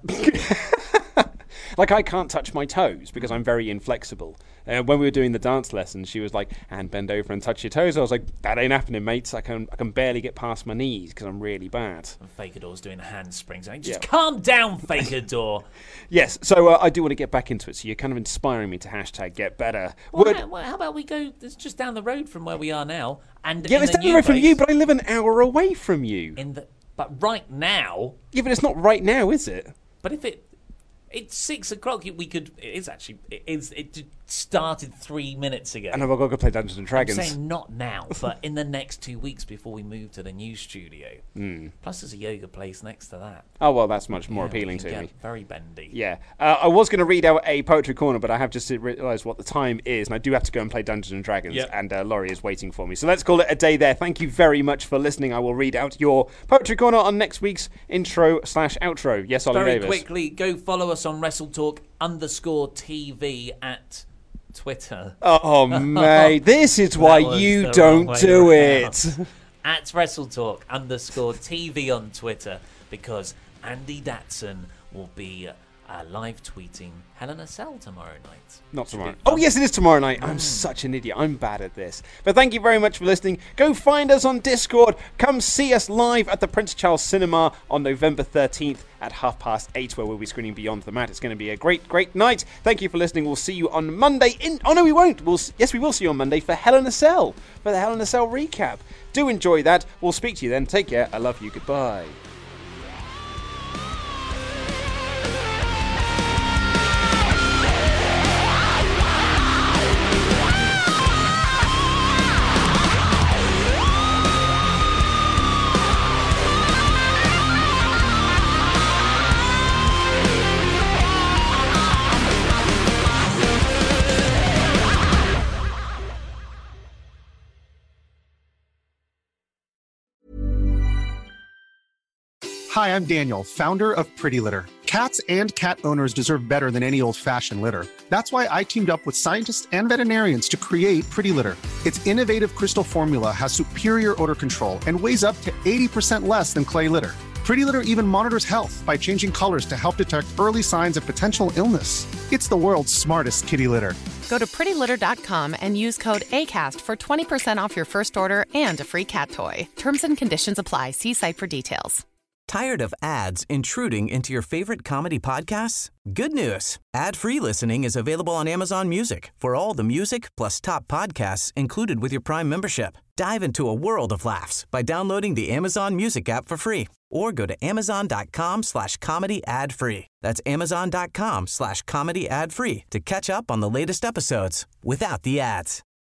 Like, I can't touch my toes because I'm very inflexible. Uh, when we were doing the dance lessons, she was like, and bend over and touch your toes. I was like, that ain't happening, mates. I can I can barely get past my knees because I'm really bad. And Fakador's doing handsprings. I mean, just Yeah. calm down, Fakador. Yes, so uh, I do want to get back into it. So you're kind of inspiring me to hashtag get better. Well, Would- how, well, how about we go? It's just down the road from where we are now, and yeah, in it's the down the new road from place- you, but I live an hour away from you. in the but right now. Yeah, but it's not right now, is it? But if it it's six o'clock, we could. It is actually. It is. It started three minutes ago. And I've got to go play Dungeons and Dragons. I'm saying not now, but in the next two weeks before we move to the new studio. Mm. Plus, there's a yoga place next to that. Oh, well, that's much more Yeah, we appealing can to get me. Very bendy. Yeah. Uh, I was going to read out a poetry corner, but I have just realised what the time is, and I do have to go and play Dungeons and Dragons, Yep. and uh, Laurie is waiting for me. So let's call it a day there. Thank you very much for listening. I will read out your poetry corner on next week's intro slash outro. Yes, Ollie Very Davis. quickly, go follow us on WrestleTalk underscore T V at Twitter. Oh, mate, this is why That was you the don't wrong way do around. it. At WrestleTalk underscore T V on Twitter, because Andy Datson will be uh, live tweeting Hell in a Cell tomorrow night. Not Should tomorrow. be Oh, fun. yes, it is tomorrow night. I'm such an idiot. I'm bad at this. But thank you very much for listening. Go find us on Discord. Come see us live at the Prince Charles Cinema on November thirteenth at half past eight, where we'll be screening Beyond the Mat. It's going to be a great, great night. Thank you for listening. We'll see you on Monday. In Oh, no, we won't. We'll s- Yes, we will see you on Monday for Hell in a Cell, for the Hell in a Cell recap. Do enjoy that. We'll speak to you then. Take care. I love you. Goodbye. Hi, I'm Daniel, founder of Pretty Litter. Cats and cat owners deserve better than any old-fashioned litter. That's why I teamed up with scientists and veterinarians to create Pretty Litter. Its innovative crystal formula has superior odor control and weighs up to eighty percent less than clay litter. Pretty Litter even monitors health by changing colors to help detect early signs of potential illness. It's the world's smartest kitty litter. Go to pretty litter dot com and use code ACAST for twenty percent off your first order and a free cat toy. Terms and conditions apply. See site for details. Tired of ads intruding into your favorite comedy podcasts? Good news. Ad-free listening is available on Amazon Music for all the music plus top podcasts included with your Prime membership. Dive into a world of laughs by downloading the Amazon Music app for free or go to amazon.com slash comedy ad free. That's amazon.com slash comedy ad free to catch up on the latest episodes without the ads.